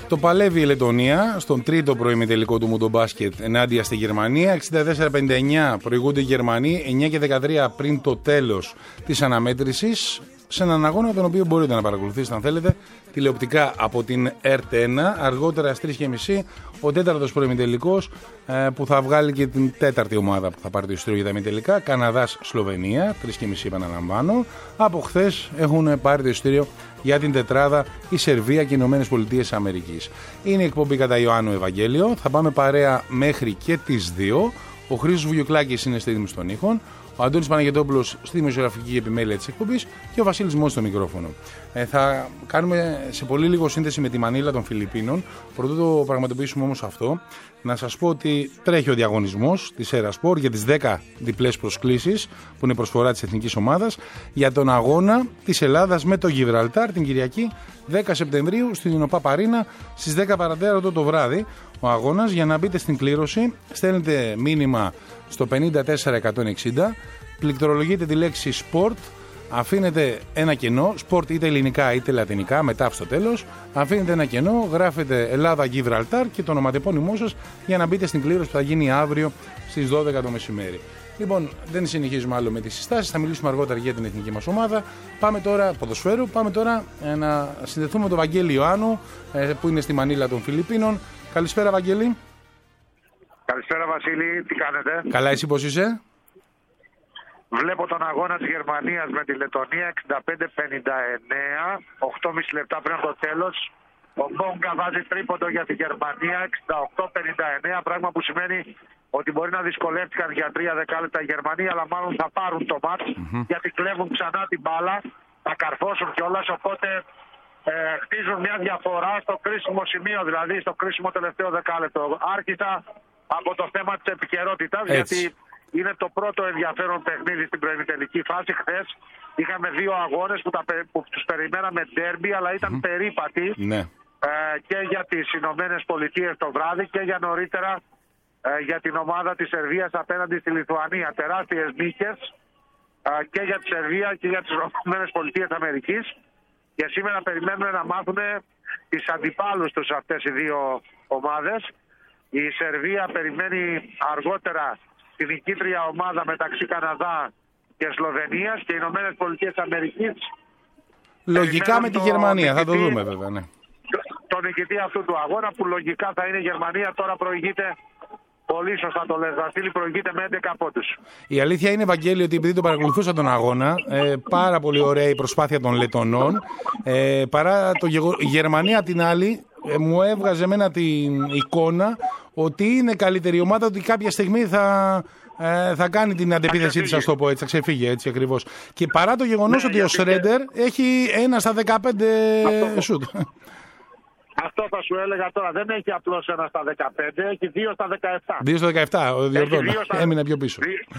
Το παλεύει η Λετωνία στον τρίτο προημιτελικό του μουντομπάσκετ ενάντια στη Γερμανία. 64-59 προηγούνται οι Γερμανοί, 9 και 13 πριν το τέλος της αναμέτρησης. Σε έναν αγώνα τον οποίο μπορείτε να παρακολουθήσετε αν θέλετε τηλεοπτικά από την ΕΡΤ1. Αργότερα στις 3.30 ο τέταρτος προημιτελικός που θα βγάλει και την τέταρτη ομάδα που θα πάρει το εισιτήριο για τα ημιτελικά. Καναδάς-Σλοβενία, 3.30 επαναλαμβάνω. Από χθες έχουν πάρει το εισιτήριο για την τετράδα η Σερβία και οι Ηνωμένες Πολιτείες Αμερικής. Είναι η εκπομπή κατά Ιωάννου Ευαγγέλιο. Θα πάμε παρέα μέχρι και τις 2. Ο Χρήστος Βουγιουκλάκης είναι στη ρύθμιση των ήχων. Ο Αντώνης Παναγιωτόπουλος στη δημοσιογραφική επιμέλεια της εκπομπής και ο Βασίλης Μόης στο μικρόφωνο. Θα κάνουμε σε πολύ λίγο σύνδεση με τη Μανίλα των Φιλιππίνων. Πρωτού το πραγματοποιήσουμε όμως αυτό, να σας πω ότι τρέχει ο διαγωνισμός της Ερασπορ για τις 10 διπλές προσκλήσεις που είναι προσφορά της εθνικής ομάδας για τον αγώνα της Ελλάδας με το Γιβραλτάρ την Κυριακή 10 Σεπτεμβρίου στην ΟΠΑΠ Αρίνα στις 10 παρατέταρτο το βράδυ. Ο αγώνας, για να μπείτε στην κλήρωση στέλνετε μήνυμα στο 54160, πληκτρολογείτε τη λέξη sport, αφήνετε ένα κενό, sport είτε ελληνικά είτε λατινικά, μετά στο τέλος, αφήνετε ένα κενό, γράφετε Ελλάδα Γιβραλτάρ και το ονοματεπώνυμό σας για να μπείτε στην κλήρωση που θα γίνει αύριο στις 12 το μεσημέρι. Λοιπόν, δεν συνεχίζουμε άλλο με τις συστάσεις, θα μιλήσουμε αργότερα για την εθνική μας ομάδα. Πάμε τώρα, ποδοσφαίρου, πάμε τώρα να συνδεθούμε με τον Βαγγέλη Ιωάννου που είναι στη Μανίλα των Φιλιππίνων. Καλησπέρα Βαγγέλη. Καλησπέρα Βασίλη, τι κάνετε? Καλά, εσύ πώς είσαι? Βλέπω τον αγώνα της Γερμανίας με τη Λετωνία 65-59, 8,5 λεπτά πριν από το τέλος. Ο Μπόγκα βάζει τρίποντο για τη Γερμανία 68-59, πράγμα που σημαίνει ότι μπορεί να δυσκολεύτηκαν για 3 δεκάλεπτα οι Γερμανοί, αλλά μάλλον θα πάρουν το μάτς γιατί κλέβουν ξανά την μπάλα, θα καρφώσουν κιόλας, οπότε χτίζουν μια διαφορά στο κρίσιμο σημείο, δηλαδή στο κρίσιμο τελευταίο δεκάλεπτο. Άρχισα από το θέμα της επικαιρότητας, γιατί είναι το πρώτο ενδιαφέρον παιχνίδι στην προημιτελική φάση. Χθες είχαμε 2 αγώνες που τους περιμέναμε ντέρμπι, αλλά ήταν περίπατοι και για τις Ηνωμένες Πολιτείες το βράδυ και για νωρίτερα για την ομάδα της Σερβίας απέναντι στη Λιθουανία. Τεράστιες νίκες και για τη Σερβία και για τις Ηνωμένες Πολιτείες Αμερικής. Και σήμερα περιμένουμε να μάθουν τις αντιπάλους τους αυτές οι 2 ομάδες. Η Σερβία περιμένει αργότερα την νικήτρια ομάδα μεταξύ Καναδά και Σλοβενίας και οι Ηνωμένες Πολιτείες Αμερικής. Λογικά με τη Γερμανία, θα το δούμε βέβαια. Ναι. Το νικητή αυτού του αγώνα που λογικά θα είναι η Γερμανία, τώρα προηγείται. Πολύ σωστά το λες, Βασίλη, προηγείται με 11 πόντους. Η αλήθεια είναι, Βαγγέλη, ότι επειδή το παρακολουθούσα τον αγώνα, πάρα πολύ ωραία η προσπάθεια των Λετωνών. Παρά η Γερμανία απ' την άλλη, μου έβγαζε εμένα την εικόνα ότι είναι καλύτερη ομάδα, ότι κάποια στιγμή θα κάνει την αντεπίθεσή της, ας το πω έτσι, θα ξεφύγει έτσι ακριβώς. Και παρά το γεγονός ότι ο Σρέντερ έχει 1 στα 15 σουτ. Αυτό θα σου έλεγα τώρα. Δεν έχει απλώς 1 στα 15, έχει 2 στα 17. 2 στα 17, έμεινε πιο πίσω.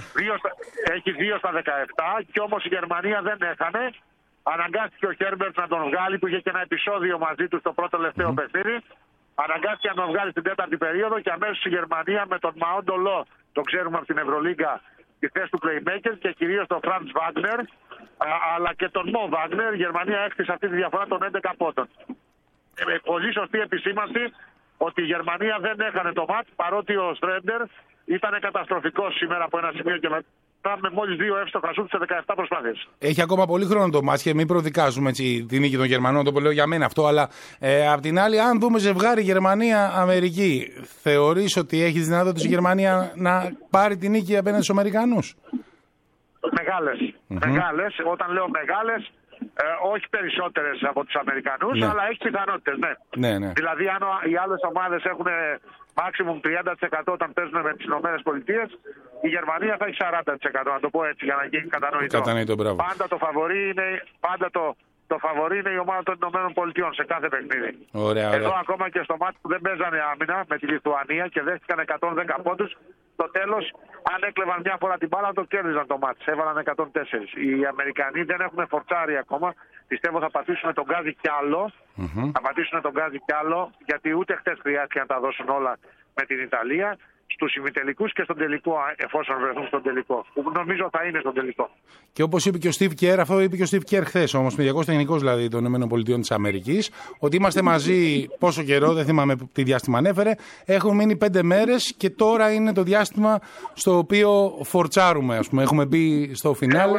Έχει 2 στα 17 και όμως η Γερμανία δεν έχανε. Αναγκάστηκε ο Χέρμπερτ να τον βγάλει, που είχε και ένα επεισόδιο μαζί του στο πρώτο τελευταίο παιχνίδι. Αναγκάστηκε να τον βγάλει στην τέταρτη περίοδο και αμέσως η Γερμανία με τον Μαόντολο, το ξέρουμε από την Ευρωλίγκα, τη θέση του Playmaker και κυρίως τον Φραντς Βάγνερ, αλλά και τον Μο Βάγνερ, η Γερμανία έκτισε αυτή τη διαφορά των 11 πόντων. Πολύ σωστή επισήμανση ότι η Γερμανία δεν έχανε το μάτς, παρότι ο Στρέντερ ήταν καταστροφικός σήμερα από ένα σημείο και μετά με μόλις 2 εύστοχα σουτ σε 17 προσπάθειες. Έχει ακόμα πολύ χρόνο το μάτς και μην προδικάζουμε έτσι την νίκη των Γερμανών, το λέω για μένα αυτό, αλλά απ' την άλλη, αν δούμε ζευγάρι Γερμανία-Αμερική, θεωρείς ότι έχει δυνατότητα η Γερμανία να πάρει την νίκη απέναντι στους Αμερικανούς? Μεγάλες. Όταν λέω μεγάλες, όχι περισσότερες από τους Αμερικανούς, αλλά έχει πιθανότητες, ναι. Δηλαδή, αν οι άλλες ομάδες έχουν maximum 30% όταν παίζουν με τις Ηνωμένες Πολιτείες, η Γερμανία θα έχει 40%, να το πω έτσι για να γίνει κατανοητό. Πάντα το φαβορί είναι, το φαβορί είναι η ομάδα των Ηνωμένων Πολιτειών σε κάθε παιχνίδι. Εδώ ακόμα και στο μάτι που δεν παίζανε άμυνα με τη Λιθουανία και δέχτηκαν 110 πόντους, στο τέλος, αν έκλεβαν μια φορά την μπάλα, το κέρδιζαν το μάτι. Έβαλαν 104. Οι Αμερικανοί δεν έχουν φορτσάρει ακόμα. Πιστεύω θα πατήσουν τον γκάζι κι άλλο. Θα πατήσουν τον γκάζι κι άλλο, γιατί ούτε χτες χρειάστηκε να τα δώσουν όλα με την Ιταλία. στους ημιτελικούς και στον τελικό, εφόσον βρεθούν στον τελικό. Που νομίζω θα είναι στον τελικό. Και όπως είπε και ο Steve Kerr, αυτό είπε και ο Steve Kerr χθες, ο ομοσπονδιακός τεχνικός δηλαδή των ΗΠΑ, ότι είμαστε μαζί πόσο καιρό, δεν θυμάμαι τι διάστημα ανέφερε, έχουν μείνει 5 μέρες και τώρα είναι το διάστημα στο οποίο φορτσάρουμε, ας πούμε. Έχουμε μπει στο φινάλε.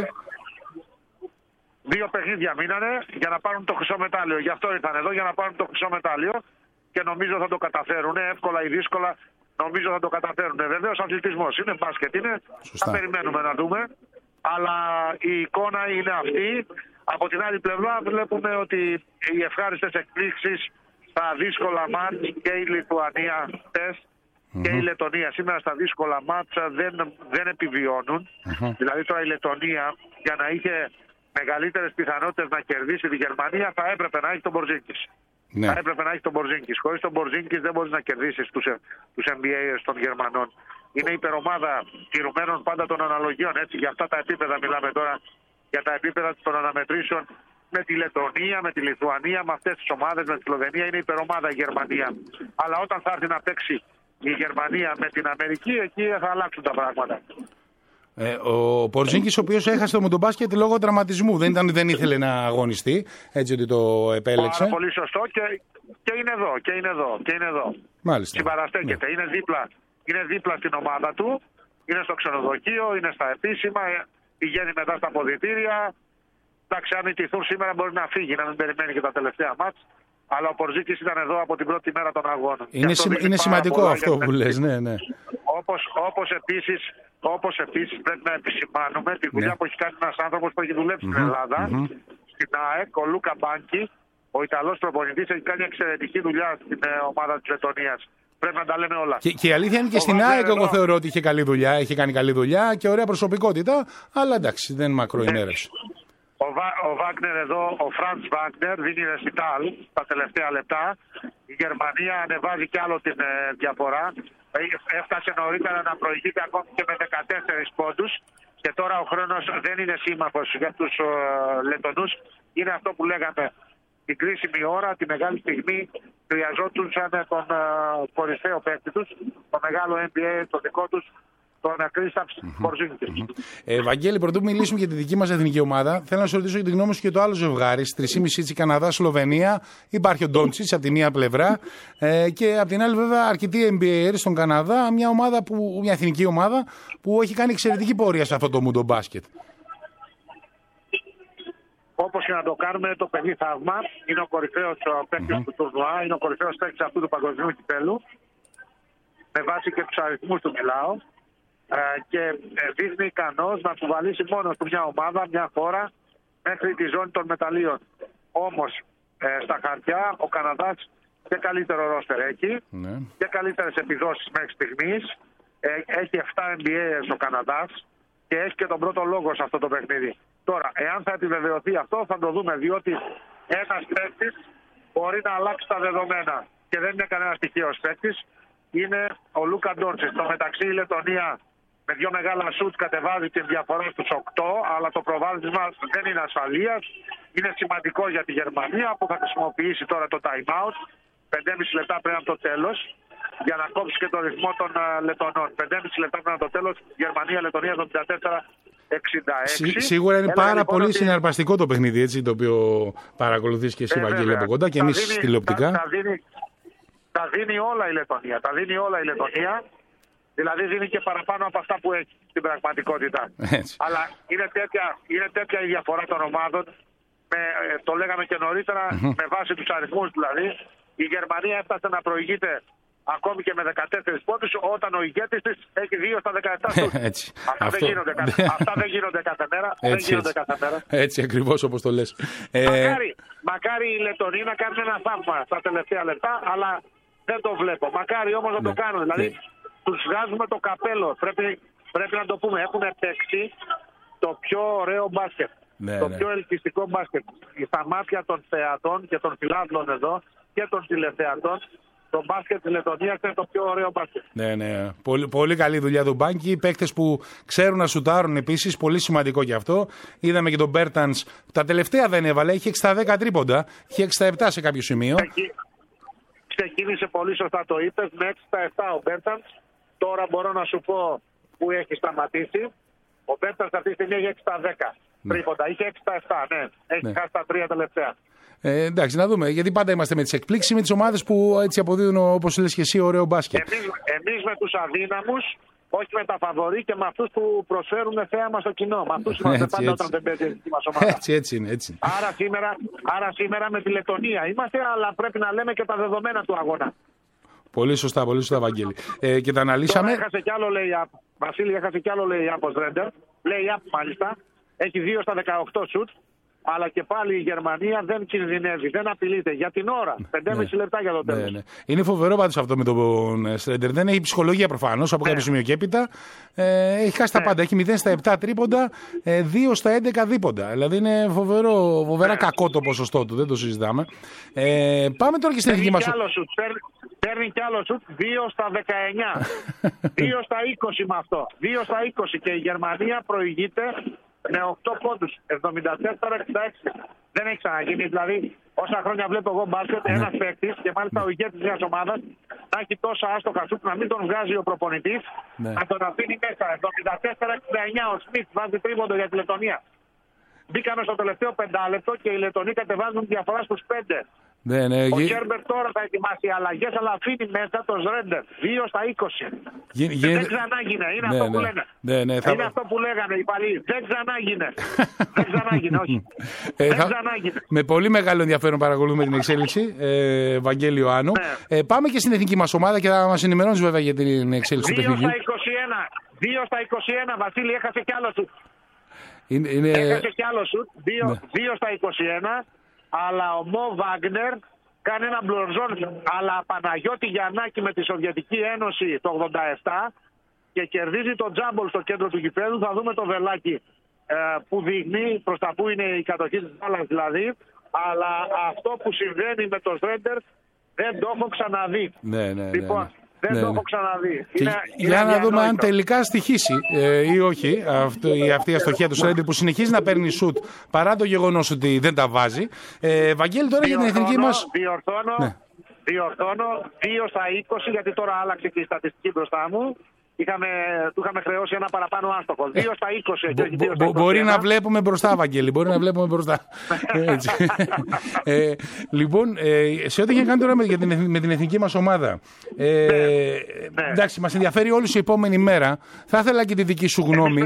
2 παιχνίδια μείνανε για να πάρουν το χρυσό μετάλλιο. Γι' αυτό ήρθαν εδώ, για να πάρουν το χρυσό μετάλλιο και νομίζω θα το καταφέρουν. Εύκολα ή δύσκολα, νομίζω θα το καταφέρουν. Βεβαίως αθλητισμός είναι, μπάσκετ είναι. Σωστά. Θα περιμένουμε να δούμε. Αλλά η εικόνα είναι αυτή. Από την άλλη πλευρά βλέπουμε ότι οι ευχάριστες εκπλήξεις στα δύσκολα μάτς και η Λιθουανία τεστ και η Λετωνία σήμερα στα δύσκολα μάτσα δεν επιβιώνουν. Δηλαδή τώρα η Λετωνία για να είχε μεγαλύτερες πιθανότητες να κερδίσει τη Γερμανία θα έπρεπε να έχει τον Μπορζίνκης. Ναι. Θα έπρεπε να έχει τον Μπορζίνκης. Χωρίς τον Μπορζίνκης δεν μπορείς να κερδίσεις τους NBA των Γερμανών. Είναι υπερομάδα τηρουμένων πάντα των αναλογιών. Έτσι, για αυτά τα επίπεδα μιλάμε τώρα, για τα επίπεδα των αναμετρήσεων με τη Λετωνία, με τη Λιθουανία, με αυτές τις ομάδες, με τη Σλοβενία. Είναι υπερομάδα η Γερμανία. Αλλά όταν θα έρθει να παίξει η Γερμανία με την Αμερική, εκεί θα αλλάξουν τα πράγματα. Ο Πορζίνκης, ο οποίος έχασε το μοντομπάσκετ λόγω τραυματισμού. Δεν ήθελε να αγωνιστεί, έτσι ότι το επέλεξε. Πάρα πολύ σωστό και είναι εδώ. Μάλιστα. Συμπαραστέκεται. Ναι. Είναι δίπλα στην ομάδα του. Είναι στο ξενοδοχείο, είναι στα επίσημα. Πηγαίνει μετά στα αποδυτήρια. Εντάξει, αν ιτηθούν σήμερα μπορεί να φύγει, να μην περιμένει και τα τελευταία μάτς. Αλλά ο Πορζίνκης ήταν εδώ από την πρώτη μέρα των αγώνων. Είναι σημαντικό αυτό που λες, ναι. Όπως επίσης πρέπει να επισημάνουμε τη δουλειά που έχει κάνει ένας άνθρωπος που έχει δουλέψει στην Ελλάδα, στην ΑΕΚ, ο Λούκα Μπάνκι, ο Ιταλός προπονητής, έχει κάνει εξαιρετική δουλειά στην ομάδα της Λετωνίας. Πρέπει να τα λέμε όλα. Και η αλήθεια είναι και στην ΑΕΚ εγώ θεωρώ ότι είχε καλή δουλειά, είχε κάνει καλή δουλειά και ωραία προσωπικότητα, αλλά εντάξει, δεν μακροημέρευσε. Ο Βάγνερ εδώ, ο Φραντς Βάγνερ, δίνει ρεσιτάλ τα τελευταία λεπτά. Η Γερμανία ανεβάζει κι άλλο την διαφορά. Έφτασε νωρίτερα να προηγείται ακόμη και με 14 πόντους. Και τώρα ο χρόνος δεν είναι σύμμαχος για τους Λετωνούς. Είναι αυτό που λέγαμε, την κρίσιμη ώρα, τη μεγάλη στιγμή. Χρειαζόντουσαν τον κορυφαίο παίκτη τους, το μεγάλο NBA, το δικό τους, τον Κρίσταφ Πορζίνκης. Βαγγέλη, πρωτού μιλήσουμε για τη δική μας εθνική ομάδα, θέλω να σου ρωτήσω για τη γνώμη σου και το άλλο ζευγάρι. Στις 3.30 Καναδά-Σλοβενία. Υπάρχει ο Ντόντσιτς από τη μία πλευρά και από την άλλη, βέβαια, αρκετοί NBA στον Καναδά. Μια εθνική ομάδα που έχει κάνει εξαιρετική πορεία σε αυτό το μουντομπάσκετ. Όπως και να το κάνουμε, το παιδί θαύμα. Είναι ο κορυφαίος παίκτης του τουρνουά, είναι ο κορυφαίος παίκτης αυτού του παγκοσμίου κυπέλου. Με βάση και τους αριθμούς του μιλάω. Και δείχνει ικανός να κουβαλήσει μόνο του μια ομάδα, μια χώρα μέχρι τη ζώνη των μεταλλίων. Όμως στα χαρτιά ο Καναδάς και καλύτερο ρόστερ έχει και καλύτερες επιδόσεις μέχρι στιγμής. Έχει 7 NBA ο Καναδάς και έχει και τον πρώτο λόγο σε αυτό το παιχνίδι. Τώρα, εάν θα επιβεβαιωθεί αυτό θα το δούμε, διότι ένας παίκτης μπορεί να αλλάξει τα δεδομένα και δεν είναι κανένας τυχαίος παίκτης. Είναι ο Λούκα Ντόντσιτς. Στο μεταξύ η Λετωνία με 2 μεγάλα σουτ κατεβάζει την διαφορά στους 8, αλλά το προβάδισμα δεν είναι ασφαλείας. Είναι σημαντικό για τη Γερμανία που θα χρησιμοποιήσει τώρα το time out 5,5 λεπτά πριν από το τέλος για να κόψει και το ρυθμό των Λετωνών. 5,5 λεπτά πριν από το τέλος, Γερμανία-Λετωνία 74-66. Σίγουρα είναι πάρα πολύ συναρπαστικό το παιχνίδι, έτσι, το οποίο παρακολουθείς και εσύ, Βαγγέλη, από κοντά και εμείς τηλεοπτικά. Τα δίνει όλα η Λετωνία. Δηλαδή δίνει και παραπάνω από αυτά που έχει στην πραγματικότητα. Έτσι. Αλλά είναι τέτοια η διαφορά των ομάδων. Το λέγαμε και νωρίτερα, με βάση τους αριθμούς δηλαδή. Η Γερμανία έφτασε να προηγείται ακόμη και με 14 πόντους όταν ο ηγέτης της έχει 2 στα 17 σουτ. Αυτά δεν γίνονται κάθε μέρα. Έτσι ακριβώς όπως το λες. Μακάρι οι Λετωνοί να κάνουν ένα θαύμα στα τελευταία λεπτά, αλλά δεν το βλέπω. Μακάρι όμως να το κάνουν. Δηλαδή τους βγάζουμε το καπέλο. Πρέπει να το πούμε. Έχουν παίξει το πιο ωραίο μπάσκετ. Το πιο ελκυστικό μπάσκετ. Στα μάτια των θεατών και των φιλάθλων εδώ και των τηλεθεατών, το μπάσκετ της Λετωνίας είναι το πιο ωραίο μπάσκετ. Ναι. Πολύ καλή δουλειά του Μπάνκι. Παίκτες που ξέρουν να σουτάρουν επίσης. Πολύ σημαντικό και αυτό. Είδαμε και τον Μπέρτανς. Τα τελευταία δεν έβαλε. Είχε 6 στα 10 τρίποντα. Είχε 6 στα 7 σε κάποιο σημείο. Ξεκίνησε πολύ σωστά, το είπες, με 6 στα 7 ο Μπέρτανς. Τώρα μπορώ να σου πω που έχει σταματήσει. Ο Μπέρτας αυτή τη στιγμή έχει 6 στα 10. Τρίποντα. Είχε 6 στα 7, ναι. Έχει χάσει τα 3 τελευταία. Εντάξει, να δούμε. Γιατί πάντα είμαστε με τις εκπλήξεις, με τις ομάδες που έτσι αποδίδουν, όπως λες και εσύ, ωραίο μπάσκετ. Εμείς με τους αδύναμους, όχι με τα φαβορί και με αυτούς που προσφέρουν θέαμα στο κοινό. Με αυτούς είμαστε πάντα όταν δεν παίζει η δική μας ομάδα. Έτσι είναι. Άρα σήμερα με τη Λετωνία είμαστε, αλλά πρέπει να λέμε και τα δεδομένα του αγώνα. Πολύ σωστά, Βαγγέλη. Και τα αναλύσαμε. Τώρα έχασε κι άλλο lay-up. Βασίλη, έχασε κι άλλο lay-up ο Σρέντερ. Lay-up μάλιστα. Έχει 2 στα 18 σουτ. Αλλά και πάλι η Γερμανία δεν κινδυνεύει, δεν απειλείται. Για την ώρα. 5,5 λεπτά για το τέλος. Ναι. Είναι φοβερό πάντως αυτό με τον Σρέντερ. Δεν έχει ψυχολογία προφανώς από κάποιο σημείο και έπειτα. Έχει χάσει τα πάντα. Έχει 0 στα 7 τρίποντα, 2 στα 11 δίποντα. Δηλαδή είναι φοβερά κακό το ποσοστό του. Δεν το συζητάμε. Πάμε τώρα και στην εθνική μας. Παίρνει κι άλλο σουτ 2 στα 19. 2 στα 20 με αυτό. 2 στα 20 και η Γερμανία προηγείται με 8 πόντους. 74-66. Δεν έχει ξαναγίνει. Δηλαδή, όσα χρόνια βλέπω εγώ μπάσκετ, ένας παίκτης και μάλιστα ο ηγέτης μιας ομάδας να έχει τόσα άστοχα σουτ, να μην τον βγάζει ο προπονητής, να τον αφήνει μέσα. 74-69 ο Σμιτ βάζει τρίποντο για τη Λετωνία. Μπήκαμε στο τελευταίο 5 λεπτό και οι Λετωνοί κατεβάζουν διαφορά στους 5. Ο Κέρμπερ τώρα θα ετοιμάσει αλλαγές, αλλά αφήνει μέσα το Σρέντερ. 2 στα 20. Δεν ξανάγινε. Είναι αυτό που λένε. Είναι αυτό που λέγανε οι παλιοί. Δεν ξανάγινε. Δεν ξανάγινε, όχι. Δεν ξανάγινε. Με πολύ μεγάλο ενδιαφέρον παρακολουθούμε την εξέλιξη, Βαγγέλη Ιωάννου. Πάμε και στην εθνική μας ομάδα και θα μας ενημερώνεις βέβαια για την εξέλιξη του παιχνιδιού. 2 στα 21. Βασίλη, έχασε κι άλλο σουτ. Έχασε κι άλλο σουτ. 2 στα 21. Αλλά ο Μο Βάγνερ κάνει ένα μπλορζόν, αλλά Παναγιώτη Γιαννάκη με τη Σοβιετική Ένωση το 87 και κερδίζει τον τζάμπολ στο κέντρο του γηπέδου. Θα δούμε το βελάκι που δείχνει προς τα που είναι η κατοχή της μπάλας δηλαδή. Αλλά αυτό που συμβαίνει με το Σρέντερ δεν το έχω ξαναδεί. Λοιπόν, δεν το έχω ξαναδεί. Για να δούμε αν τελικά στοιχήσει ή όχι αυτή η αστοχία του Σρέντερ που συνεχίζει να παίρνει σουτ παρά το γεγονός ότι δεν τα βάζει. Βαγγέλη, τώρα για την εθνική μας. Διορθώνω 2 στα 20 γιατί τώρα άλλαξε και η στατιστική μπροστά μου. Του είχαμε χρεώσει ένα παραπάνω άστοχο. 2 στα 20. Μπορεί να βλέπουμε μπροστά, Βαγγέλη. Μπορεί να βλέπουμε μπροστά. Λοιπόν, σε ό,τι έχει κάνει τώρα με την εθνική μας ομάδα. Εντάξει, μας ενδιαφέρει όλους η επόμενη μέρα. Θα ήθελα και τη δική σου γνώμη.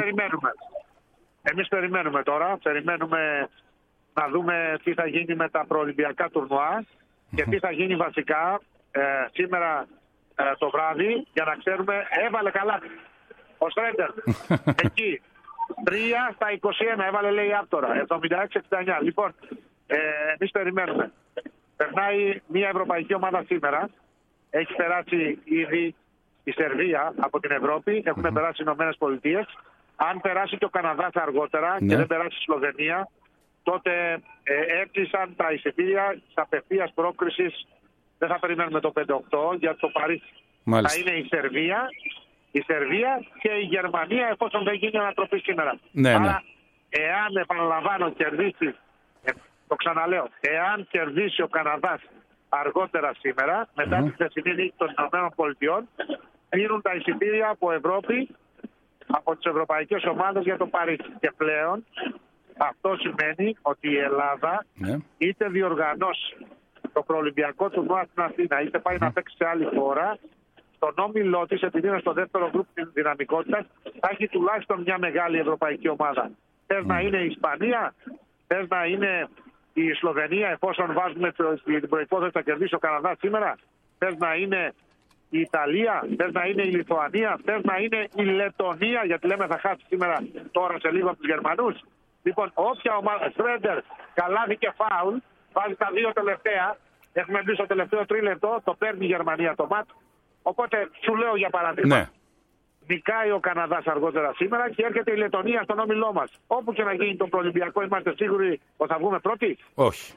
Εμείς περιμένουμε τώρα. Περιμένουμε να δούμε τι θα γίνει με τα προολυμπιακά τουρνουά και τι θα γίνει βασικά σήμερα το βράδυ, για να ξέρουμε. Έβαλε καλά ο Σρέντερ εκεί 3 στα 21 έβαλε, λέει τώρα 76-69. Λοιπόν, εμείς περιμένουμε. Περνάει μια ευρωπαϊκή ομάδα σήμερα. Έχει περάσει ήδη η Σερβία από την Ευρώπη, έχουν περάσει οι Ηνωμένες Πολιτείες. Αν περάσει και ο Καναδάς αργότερα και δεν περάσει η Σλοβενία, τότε έκλεισαν τα εισιτήρια της απευθείας πρόκρισης. Δεν θα περιμένουμε το 5-8 για το Παρίσι. Θα είναι η Σερβία και η Γερμανία, εφόσον δεν γίνει ανατροπή σήμερα. Άρα, εάν, επαναλαμβάνω, κερδίσει, το ξαναλέω, εάν κερδίσει ο Καναδάς αργότερα σήμερα, μετά τη χθεσινή νίκη των ΗΠΑ, πήρουν τα εισιτήρια από Ευρώπη, από τις ευρωπαϊκές ομάδες για το Παρίσι. Και πλέον αυτό σημαίνει ότι η Ελλάδα είτε διοργανώσει το προολυμπιακό τουρνουά στην Αθήνα, είτε πάει να παίξει σε άλλη χώρα, στον όμιλό της, επειδή είναι στο δεύτερο γκρουπ της δυναμικότητας, θα έχει τουλάχιστον μια μεγάλη ευρωπαϊκή ομάδα. Θες να είναι η Ισπανία, θες να είναι η Σλοβενία, εφόσον βάζουμε την προϋπόθεση θα κερδίσει ο Καναδάς σήμερα, θες να είναι η Ιταλία, θες να είναι η Λιθουανία, θες να είναι η Λετωνία, γιατί λέμε θα χάσει σήμερα τώρα σε λίγο από τους Γερμανούς. Λοιπόν, όποια ομάδα, Σρέντερ, καλάδι και φάουλ, βάζει τα 2 τελευταία, έχουμε μπει στο τελευταίο τρίλεπτο, το παίρνει η Γερμανία το μάτ. Οπότε σου λέω για παράδειγμα, νικάει ο Καναδάς αργότερα σήμερα και έρχεται η Λετωνία στον όμιλό μας. Όπου και να γίνει το προολυμπιακό, είμαστε σίγουροι ότι θα βγούμε πρώτοι? Όχι.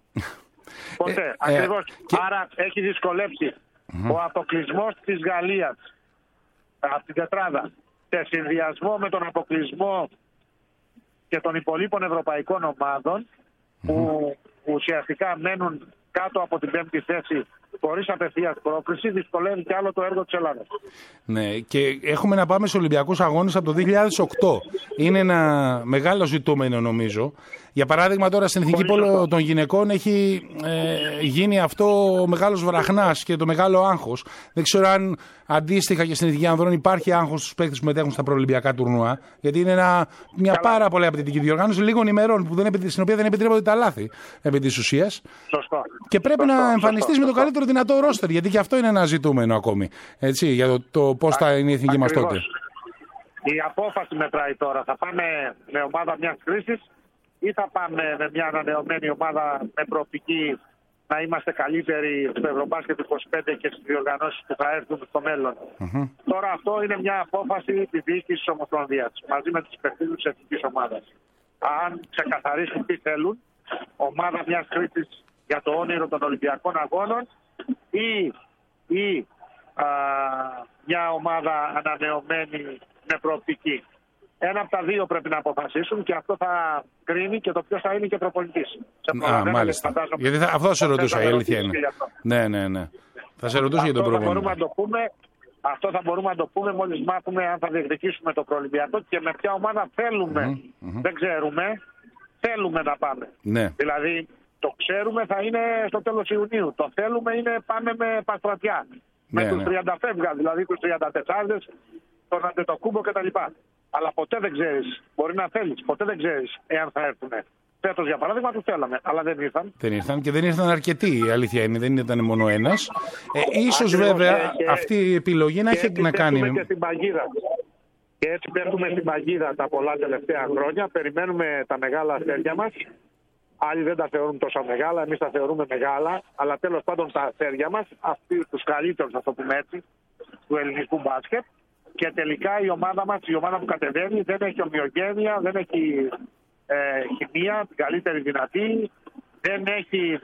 Ποτέ, ακριβώς. Άρα έχει δυσκολέψει ο αποκλεισμός της Γαλλίας από την τετράδα σε συνδυασμό με τον αποκλεισμό και των υπολείπων ευρωπαϊκών ομάδων που ουσιαστικά μένουν κάτω από την 5η θέση χωρίς απευθείας πρόκριση, δυσκολεύει κι άλλο το έργο της Ελλάδας. Ναι, και έχουμε να πάμε σε Ολυμπιακούς Αγώνες από το 2008. Είναι ένα μεγάλο ζητούμενο, νομίζω. Για παράδειγμα, τώρα στην Εθνική Πόλο των Γυναικών έχει γίνει αυτό ο μεγάλος βραχνάς και το μεγάλο άγχος. Δεν ξέρω αν αντίστοιχα και στην Εθνική Ανδρών υπάρχει άγχος στους παίκτες που μετέχουν στα προολυμπιακά τουρνουά. Γιατί είναι μια πάρα πολύ απαιτητική διοργάνωση λίγων ημερών στην οποία δεν επιτρέπονται τα λάθη επί της ουσίας. Σωστό. Και πρέπει να εμφανιστείς με το καλύτερο δυνατό ρόστερ, γιατί και αυτό είναι ένα ζητούμενο ακόμη. Έτσι, για το πώς θα είναι η εθνική μας τότε. Η απόφαση μετράει τώρα. Θα πάμε με ομάδα μιας κρίσης ή θα πάμε με μια ανανεωμένη ομάδα με προοπτική να είμαστε καλύτεροι στο Ευρωμπάσκετ 25 και στις διοργανώσεις που θα έρθουν στο μέλλον. Τώρα αυτό είναι μια απόφαση της διοίκησης της Ομοσπονδίας μαζί με τους υπευθύνους της εθνικής ομάδας. Αν ξεκαθαρίσουν τι θέλουν, ομάδα μιας κρίσης για το όνειρο των Ολυμπιακών Αγώνων ή μια ομάδα ανανεωμένη με προοπτική. Ένα από τα δύο πρέπει να αποφασίσουν και αυτό θα κρίνει και το ποιος θα είναι και προπονητής. Μάλιστα. Γιατί αυτό θα σε ρωτούσα, η αλήθεια είναι. Ναι. Θα σε ρωτούσα για τον προπονητή. Αυτό θα μπορούμε να το πούμε μόλις μάθουμε αν θα διεκδικήσουμε το προολυμπιακό και με ποια ομάδα θέλουμε. Δεν ξέρουμε. Θέλουμε να πάμε. Ναι. Δηλαδή το ξέρουμε θα είναι στο τέλος Ιουνίου. Το θέλουμε είναι πάμε με Παστρατιά. Με τους 30 φεύγα, δηλαδή τους 34, τον Αντετοκούμπο κτλ. Αλλά ποτέ δεν ξέρεις. Μπορεί να θέλεις. Ποτέ δεν ξέρεις εάν θα έρθουν. Φέτος για παράδειγμα τους θέλαμε, αλλά δεν ήρθαν. Δεν ήρθαν και δεν ήρθαν αρκετοί, η αλήθεια είναι. Δεν ήταν μόνο ένας. Ίσως βέβαια αυτή η επιλογή να έχει να κάνει. Και στην παγίδα. Και έτσι πέφτουμε στην παγίδα τα πολλά τελευταία χρόνια. Περιμένουμε τα μεγάλα αστέρια μας. Άλλοι δεν τα θεωρούν τόσο μεγάλα, εμείς τα θεωρούμε μεγάλα. Αλλά τέλος πάντων τα αστέρια μας, αυτοί τους καλύτερους, να το πούμε έτσι, του ελληνικού μπάσκετ. Και τελικά η ομάδα μας, η ομάδα που κατεβαίνει, δεν έχει ομοιογένεια, δεν έχει χημεία, την καλύτερη δυνατή, δεν έχει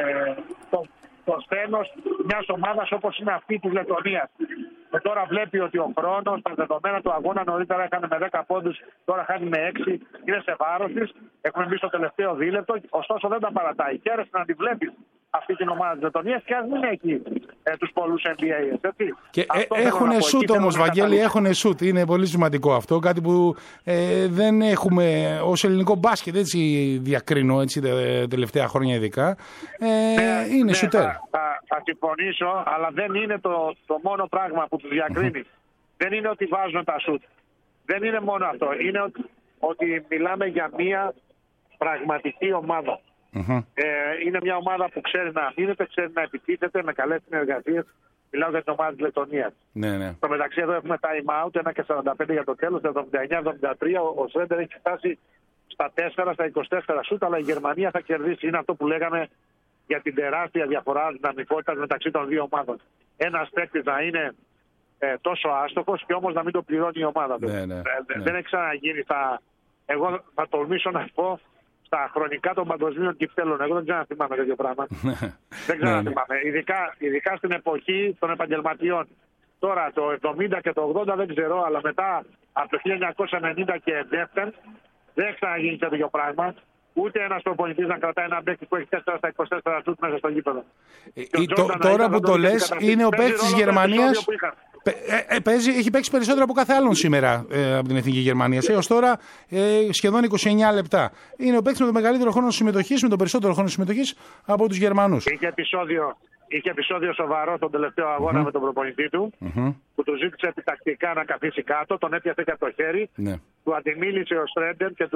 το σθένος μιας ομάδας όπως είναι αυτή της Λετωνίας. Και τώρα βλέπει ότι ο χρόνος, τα δεδομένα του αγώνα, νωρίτερα έκανε με 10 πόντους, τώρα χάνει με 6, είναι σε βάρος της. Έχουμε μπει στο τελευταίο δίλεπτο, ωστόσο δεν τα παρατάει. Χαίρεσαι να τη βλέπεις αυτή την ομάδα της Λετωνίας και ας μην έχει τους πολλούς NBA. Έτσι. Και έχουν σουτ όμως, Βαγγέλη, έχουν σουτ. Είναι πολύ σημαντικό αυτό. Κάτι που δεν έχουμε ως ελληνικό μπάσκετ, έτσι διακρίνω έτσι, τα τελευταία χρόνια ειδικά. Είναι σουτέρ. Θα συμφωνήσω, αλλά δεν είναι το μόνο πράγμα που τους διακρίνει. Δεν είναι ότι βάζουν τα σουτ. Δεν είναι μόνο αυτό. Είναι ότι μιλάμε για μια πραγματική ομάδα. Είναι μια ομάδα που ξέρει να αμήνεται, ξέρει να επιτίθεται με καλές συνεργασίες. Μιλάω για την ομάδα της Λετωνίας. Ναι. Στο μεταξύ εδώ έχουμε time out, 1,45 για το τέλος, 79-73. Ο Σρέντερ έχει φτάσει στα 4, στα 24 σούτ, αλλά η Γερμανία θα κερδίσει. Είναι αυτό που λέγαμε για την τεράστια διαφορά δυναμικότητας μεταξύ των δύο ομάδων. Ένας παίκτης να είναι τόσο άστοχος και όμως να μην το πληρώνει η ομάδα του. Δεν έχει ξαναγίνει. Εγώ θα τολμήσω να πω στα χρονικά των παγκοσμίων κυπέλων. Εγώ δεν ξαναθυμάμαι τέτοιο πράγμα. Δεν ξαναθυμάμαι. Ειδικά στην εποχή των επαγγελματιών. Τώρα το 70 και το 80 δεν ξέρω, αλλά μετά από το 1990 και εντεύθεν δεν έχει ξαναγίνει τέτοιο πράγμα. Ούτε ένας προπονητής να κρατάει ένα παίκτη που έχει 4 στα 24 σουτ μέσα στο γήπεδο. Τώρα που το λες, είναι ο παίκτης της Γερμανίας. Έχει παίξει περισσότερο από κάθε άλλον σήμερα από την Εθνική Γερμανία. Έως τώρα σχεδόν 29 λεπτά. Είναι ο παίκτης με το μεγαλύτερο χρόνο συμμετοχής, με το περισσότερο χρόνο συμμετοχής από τους Γερμανούς. Είχε επεισόδιο σοβαρό στον τελευταίο αγώνα με τον προπονητή του, που του ζήτησε επιτακτικά να καθίσει κάτω, τον έπιασε και από το χέρι, του αντιμίλησε ο Στρέντερ και του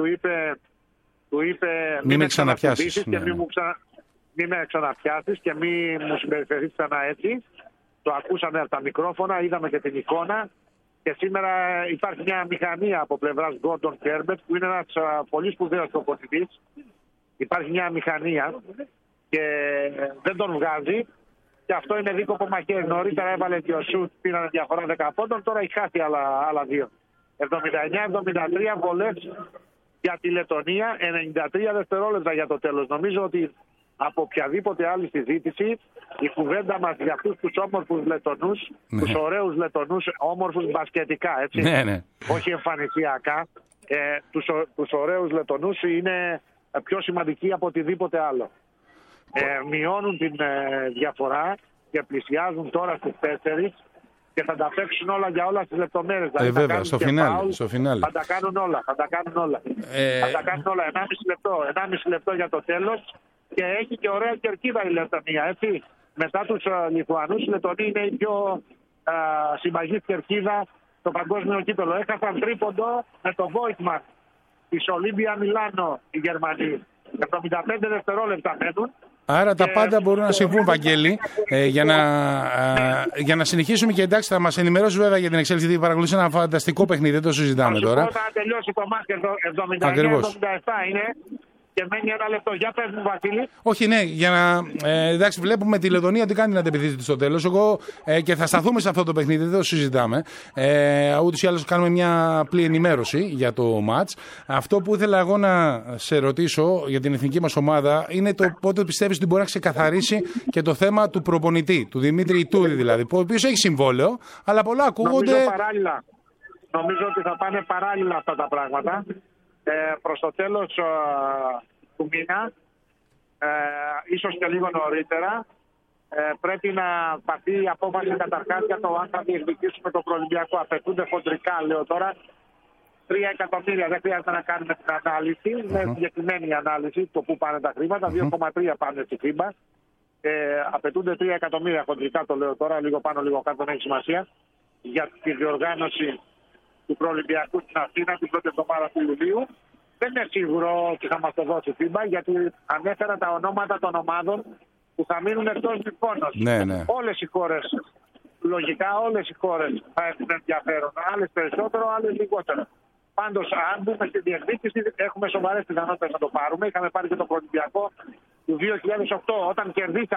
είπε μην με ξαναπιάσεις και μην με ξαναπιάσεις και μην μου συμπεριφερθείς ξανά έτσι. Το ακούσαμε από τα μικρόφωνα, είδαμε και την εικόνα και σήμερα υπάρχει μια μηχανία από πλευράς Γκόρντον Κέρμπετ που είναι ένας πολύ σπουδαίος προπονητής. Υπάρχει μια μηχανία και δεν τον βγάζει και αυτό είναι δίκοπο μαχαίρι. Νωρίτερα έβαλε και ο Σουτ, πήραν διαφορά 10 πόντων, τώρα έχει χάσει άλλα δύο. 79-73 βολές για τη Λετωνία, 93 δευτερόλεπτα για το τέλος. Νομίζω ότι από οποιαδήποτε άλλη συζήτηση η κουβέντα μας για αυτούς τους όμορφους Λετωνούς, τους ωραίους Λετωνούς, όμορφους μπασκετικά, έτσι, όχι εμφανισιακά, τους ωραίους Λετωνούς είναι πιο σημαντική από οτιδήποτε άλλο. Μειώνουν την διαφορά, και πλησιάζουν τώρα στις 4 και θα τα παίξουν όλα για όλα στις λεπτομέρειες. Δηλαδή βέβαια, στο φινάλε. Θα τα κάνουν όλα. Θα τα κάνουν όλα. 1,5 λεπτό για το τέλος και έχει και ωραία κερκίδα η Λετωνία, έτσι. Μετά τους Λιθουανούς, η Λετωνία είναι η πιο συμπαγής κερκίδα στο παγκόσμιο κύπελλο. Έχασαν τρίποντο με το Voigtmann της Ολύμπια Μιλάνο οι Γερμανοί. 75 δευτερόλεπτα μένουν. Άρα τα πάντα μπορούν να συμβούν, Βαγγέλη, για να συνεχίσουμε και εντάξει θα μας ενημερώσει βέβαια για την εξέλιξη, γιατί παρακολουθεί ένα φανταστικό παιχνίδι, δεν το συζητάμε τώρα. Όταν τελειώσει το μάτς 79-77 είναι και μένει ένα λεπτό. Για πες μου, Βασίλη. Όχι, ναι, για να. Εντάξει, βλέπουμε τη Λετωνία τι κάνει να αντεπιθύσει στο τέλος. Εγώ και θα σταθούμε σε αυτό το παιχνίδι, δεν το συζητάμε. Ούτως ή άλλως κάνουμε μια απλή ενημέρωση για το μάτς. Αυτό που ήθελα εγώ να σε ρωτήσω για την εθνική μας ομάδα είναι το πότε πιστεύεις ότι μπορεί να ξεκαθαρίσει και το θέμα του προπονητή, του Δημήτρη Ιτούδη δηλαδή, ο οποίος έχει συμβόλαιο, αλλά πολλά ακούγονται. Νομίζω ότι θα πάνε παράλληλα αυτά τα πράγματα. Προς το τέλος του μήνα, ίσως και λίγο νωρίτερα, πρέπει να πάρθει η απόφαση καταρχάς για το αν θα διεκδικήσουμε το προολυμπιακό. Απαιτούνται χοντρικά, λέω τώρα, 3 εκατομμύρια. Δεν χρειάζεται να κάνουμε την ανάλυση. Είναι συγκεκριμένη η ανάλυση, το που πάνε τα χρήματα. 2,3 πάνε στη FIBA. Απαιτούνται 3 εκατομμύρια χοντρικά, το λέω τώρα, λίγο πάνω, λίγο κάτω, δεν έχει σημασία, για τη διοργάνωση του προολυμπιακού στην Αθήνα την πρώτη εβδομάδα του Ιουλίου. Δεν είναι σίγουρο ότι θα μας το δώσει η FIBA, γιατί ανέφερα τα ονόματα των ομάδων που θα μείνουν εκτός διπώνος. Ναι. Όλες οι χώρες, λογικά όλες οι χώρες θα έχουν ενδιαφέρον. Άλλες περισσότερο, άλλες λιγότερο. Πάντως, αν μπούμε στη διεκδίκηση, έχουμε σοβαρές πιθανότητες να το πάρουμε. Είχαμε πάρει και το προολυμπιακό του 2008, όταν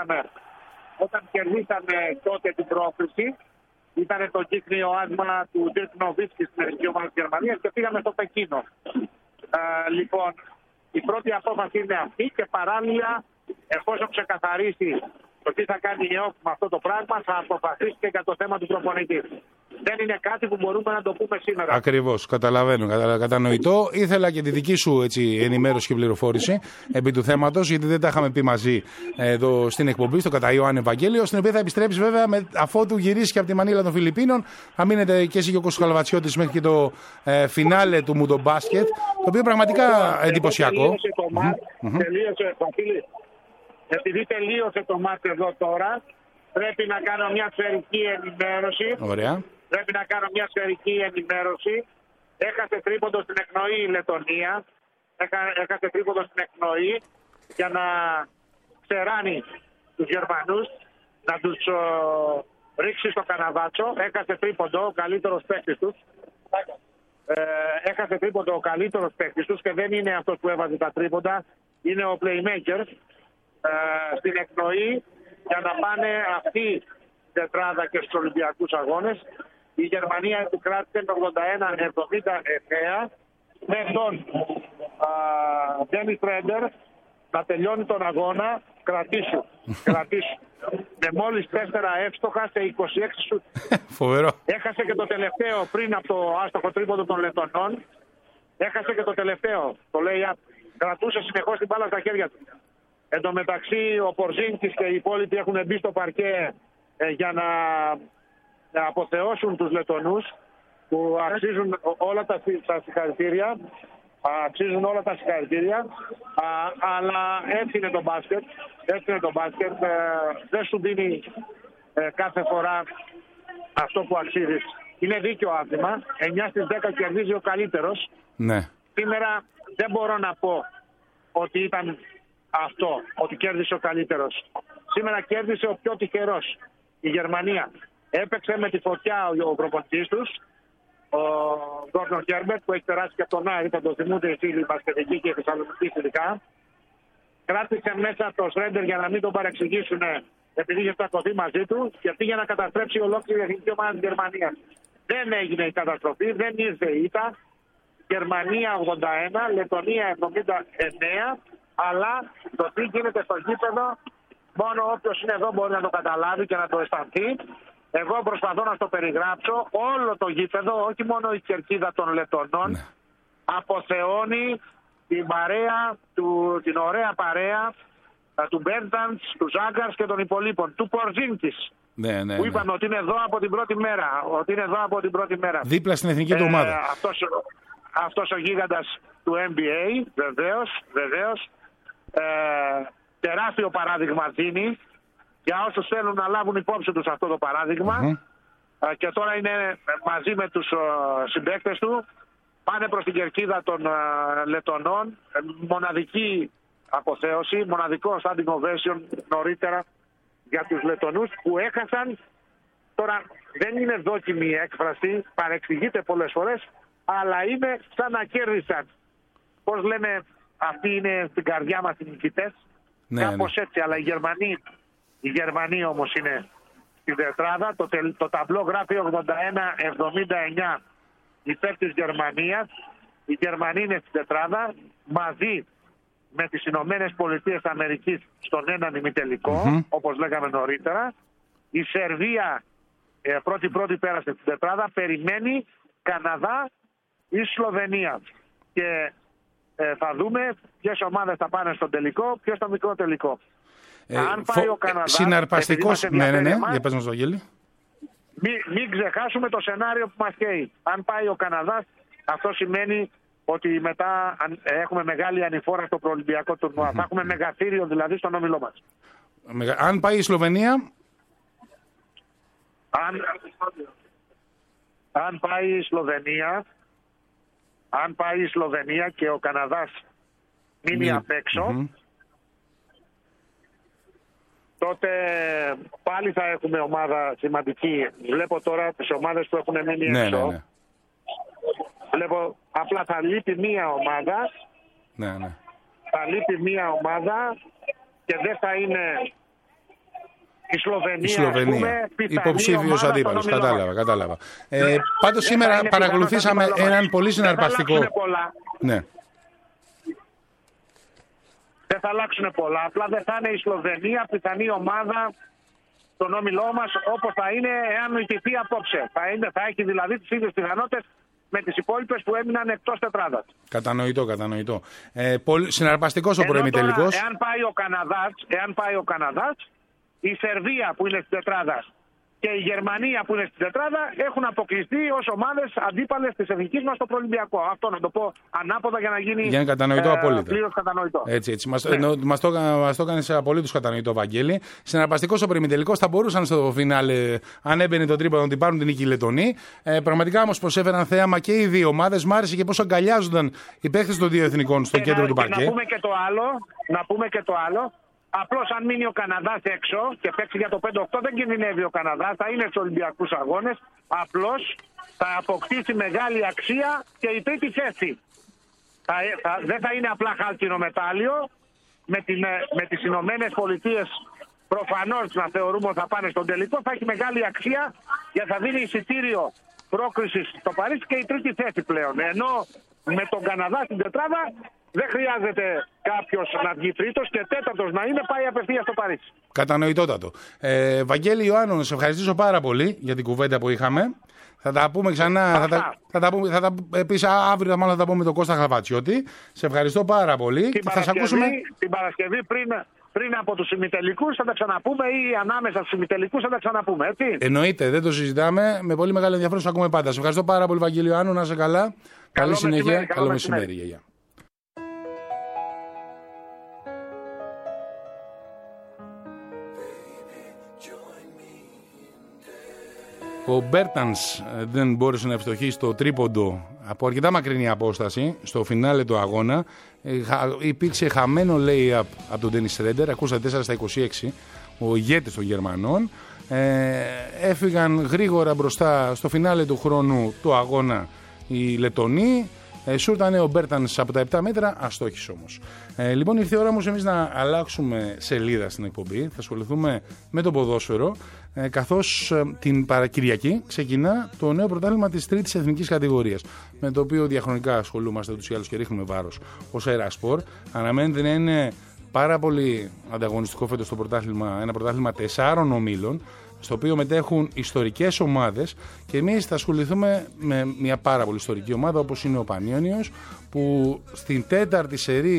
κερδίσαμε τότε την πρόκριση. Ήταν το κύκνιο άσμα του Dirk Nowitzki στην εθνική ομάδα της Γερμανίας και πήγαμε στο Πεκίνο. Λοιπόν, η πρώτη απόφαση είναι αυτή και παράλληλα, εφόσον ξεκαθαρίσει το τι θα κάνει η ΕΟΚ με αυτό το πράγμα, θα αποφασίσει και για το θέμα του προπονητή. Δεν είναι κάτι που μπορούμε να το πούμε σήμερα. Ακριβώς, καταλαβαίνω, κατανοητό. Ήθελα και τη δική σου ενημέρωση και πληροφόρηση επί του θέματος, γιατί δεν τα είχαμε πει μαζί εδώ στην εκπομπή, στο κατά Ιωάννη Ευαγγέλιο, στην οποία θα επιστρέψει βέβαια αφότου γυρίσει και από τη Μανίλα των Φιλιππίνων. Θα μείνετε και εσύ και ο Κώστας Καλαβατσιώτης μέχρι και το φινάλε του Μουντομπάσκετ, το οποίο πραγματικά εντυπωσιακό. Τελείωσε, Βασίλη. Επειδή τελείωσε το μάτι εδώ τώρα, πρέπει να κάνω μια σφαιρική ενημέρωση. Ωραία. Πρέπει να κάνω μια σφαιρική ενημέρωση. Έχασε τρίποντο στην εκνοή η Λετωνία. Έχασε τρίποντο στην εκνοή για να ξεράνει τους Γερμανούς, να τους ρίξει στο καναβάτσο. Έχασε τρίποντο ο καλύτερος παίκτης τους. Έχασε τρίποντο ο καλύτερος παίκτης τους και δεν είναι αυτός που έβαζε τα τρίποντα. Είναι ο playmaker στην εκνοή για να πάνε αυτή η τετράδα και στους Ολυμπιακούς Αγώνες. Η Γερμανία επικράτησε με 81-79 με τον Ντένις Ρέντερ να τελειώνει τον αγώνα. Κρατήσου. Με μόλις 4 εύστοχα σε 26 σουτ. Φοβερό. Έχασε και το τελευταίο πριν από το άστοχο τρίποντο των Λετωνών. Έχασε και το τελευταίο. Το λέει, κρατούσε συνεχώς την μπάλα στα χέρια του. Εν τω μεταξύ ο Πορζίνκης και οι υπόλοιποι έχουν μπει στο παρκέ για να αποθεώσουν τους Λετωνούς, που αξίζουν όλα τα συγχαρητήρια. Αξίζουν όλα τα συγχαρητήρια. Αλλά έτσι είναι το μπάσκετ. Δεν σου δίνει κάθε φορά αυτό που αξίζεις. Είναι δίκαιο άθλημα. 9 στις 10 κερδίζει ο καλύτερος. Ναι. Σήμερα δεν μπορώ να πω ότι ήταν αυτό, ότι κέρδισε ο καλύτερος. Σήμερα κέρδισε ο πιο τυχερός. Η Γερμανία έπαιξε με τη φωτιά ο προπονητής τους, ο Γκόρντον Χέρμπερτ, που έχει περάσει και από τον Άρη, θα το θυμούνται οι φίλοι μπασκετικοί και οι Θεσσαλονικοί ειδικά. Κράτησε μέσα το Σρέντερ για να μην τον παρεξηγήσουν, επειδή είχε στακωθεί μαζί του και πήγε να καταστρέψει ολόκληρη η εθνική ομάδα της Γερμανίας. Δεν έγινε η καταστροφή, δεν ήρθε η ήττα. Γερμανία 81, Λετωνία 79. Αλλά το τι γίνεται στο γήπεδο, μόνο όποιος είναι εδώ μπορεί να το καταλάβει και να το αισθανθεί. Εγώ προσπαθώ να το περιγράψω. Όλο το γήπεδο, όχι μόνο η κερκίδα των Λετωνών, αποθεώνει την παρέα, την ωραία παρέα του Μπέρταντς, του Ζάγκαρς και των υπολείπων, του Πορζίνκης. Ναι. Που είπαμε ότι είναι εδώ από την πρώτη μέρα. Δίπλα στην εθνική του ομάδα. Αυτός ο γίγαντας του NBA, βεβαίως. Τεράστιο παράδειγμα δίνει για όσους θέλουν να λάβουν υπόψη τους αυτό το παράδειγμα. Και τώρα είναι μαζί με τους συμπαίκτες του. Πάνε προς την κερκίδα των Λετονών. Μοναδική αποθέωση, μοναδικό standing ovation νωρίτερα για τους Λετονούς που έχασαν. Τώρα δεν είναι δόκιμη η έκφραση, παρεξηγείται πολλές φορές, αλλά είναι σαν να κέρδισαν. Πώς λέμε, αυτοί είναι στην καρδιά μας οι νικητές. Κάπως έτσι, αλλά οι Γερμανοί όμως είναι στην τετράδα. Το ταμπλό γράφει 81-79 υπέρ της Γερμανίας. Οι Γερμανοί είναι στην τετράδα μαζί με τις Ηνωμένες Πολιτείες Αμερικής στον έναν ημιτελικό, όπως λέγαμε νωρίτερα. Η Σερβία πρώτη πέρασε στην τετράδα, περιμένει Καναδά ή Σλοβενία. Και θα δούμε ποιες ομάδες θα πάνε στον τελικό, ποιος στο μικρό τελικό. Αν πάει ο Καναδάς... Συναρπαστικός, ναι, για πες μας, Βαγγέλη. Μην ξεχάσουμε το σενάριο που μας καίει. Αν πάει ο Καναδάς, αυτό σημαίνει ότι μετά έχουμε μεγάλη ανηφόρα στο προολυμπιακό τουρνουά. Θα έχουμε μεγαθύριο δηλαδή στον όμιλό μας. Αν πάει η Σλοβενία... Αν πάει η Σλοβενία και ο Καναδάς μείνει απ' έξω, τότε πάλι θα έχουμε ομάδα σημαντική. Βλέπω τώρα τις ομάδες που έχουν μείνει έξω. Ναι. Βλέπω, απλά θα λείπει μία ομάδα. Ναι. Θα λείπει μία ομάδα και δεν θα είναι η Σλοβενία. Υποψήφιος αντίπαλος. Κατάλαβα. Πάντως σήμερα παρακολουθήσαμε έναν πολύ συναρπαστικό... Ναι. Δεν θα αλλάξουν πολλά. Απλά δεν θα είναι η Σλοβενία πιθανή ομάδα στον όμιλό μας όπως θα είναι εάν ιτηθεί απόψε. Θα έχει δηλαδή τις ίδιες πιθανότητες με τις υπόλοιπες που έμειναν εκτός τετράδας. Κατανοητό. Συναρπαστικός ο προημιτελικός. Εάν πάει ο Καναδάς, η Σερβία που είναι στην τετράδα και η Γερμανία που είναι στην τετράδα έχουν αποκλειστεί ως ομάδες αντίπαλες της εθνικής μας στο προολυμπιακό. Αυτό να το πω ανάποδα για να γίνει κατανοητό απόλυτα. Πλήρως κατανοητό. Έτσι. Μας το έκανες απολύτως κατανοητό, Βαγγέλη. Συναρπαστικός ο προημιτελικός. Θα μπορούσαν στο φινάλε, αν έμπαινε το τρίποντο, να την πάρουν την νίκη οι Λετονοί. Πραγματικά όμως προσέφεραν θέαμα και οι δύο ομάδες. Μ' άρεσε και πώς αγκαλιάζονταν οι παίχτες των δύο εθνικών στο κέντρο του παρκέ. Να πούμε και το άλλο. Απλώς αν μείνει ο Καναδάς έξω και παίξει για το 5-8 δεν κινδυνεύει ο Καναδάς, θα είναι στους Ολυμπιακούς Αγώνες. Απλώς θα αποκτήσει μεγάλη αξία και η τρίτη θέση. Δεν θα είναι απλά χάλκινο μετάλλιο. Με τις Ηνωμένες Πολιτείες προφανώς να θεωρούμε ότι θα πάνε στον τελικό. Θα έχει μεγάλη αξία γιατί θα δίνει εισιτήριο πρόκρισης στο Παρίσι και η τρίτη θέση πλέον. Ενώ με τον Καναδά στην τετράδα δεν χρειάζεται κάποιος να βγει τρίτος και τέταρτος να είναι, πάει απευθείας στο Παρίσι. Κατανοητότατο. Βαγγέλη Ιωάννου, να σε ευχαριστήσω πάρα πολύ για την κουβέντα που είχαμε. Θα τα πούμε ξανά. Επίσης αύριο μάλλον θα τα πούμε με τον Κώστα Χαβατσιώτη. Σε ευχαριστώ πάρα πολύ. Την Παρασκευή πριν από τους ημιτελικούς θα τα ξαναπούμε ή ανάμεσα στους ημιτελικούς θα τα ξαναπούμε, έτσι. Εννοείται, δεν το συζητάμε. Με πολύ μεγάλο ενδιαφέρον σας ακούμε πάντα. Σε ευχαριστώ πάρα πολύ, Βαγγέλη Ιωάννου, να είσαι καλά. Καλή συνέχεια. Καλό μεσημέρι. Γεια. Ο Μπέρτανς δεν μπόρεσε να ευστοχίσει στο τρίποντο από αρκετά μακρινή απόσταση στο φινάλε του αγώνα. Υπήρξε χαμένο lay-up από τον Ντένις Σρέντερ, ακούσατε 4-26, ο ηγέτης των Γερμανών. Έφυγαν γρήγορα μπροστά στο φινάλε του χρόνου του αγώνα οι Λετονοί. Σούρτανε ο Μπέρτανς από τα 7 μέτρα, αστόχησε όμως. Λοιπόν, ήρθε η ώρα όμως εμείς να αλλάξουμε σελίδα στην εκπομπή. Θα ασχοληθούμε με το ποδόσφαιρο, καθώς την Παρακυριακή ξεκινά το νέο πρωτάθλημα της τρίτης εθνικής κατηγορίας, με το οποίο διαχρονικά ασχολούμαστε ούτως ή άλλως και ρίχνουμε βάρος ως Εράσπορ. Αναμένεται να είναι πάρα πολύ ανταγωνιστικό φέτος το πρωτάθλημα, ένα πρωτάθλημα 4 ομίλων, στο οποίο μετέχουν ιστορικές ομάδες και εμείς θα ασχοληθούμε με μια πάρα πολύ ιστορική ομάδα όπως είναι ο Πανιόνιος, που στην τέταρτη σερί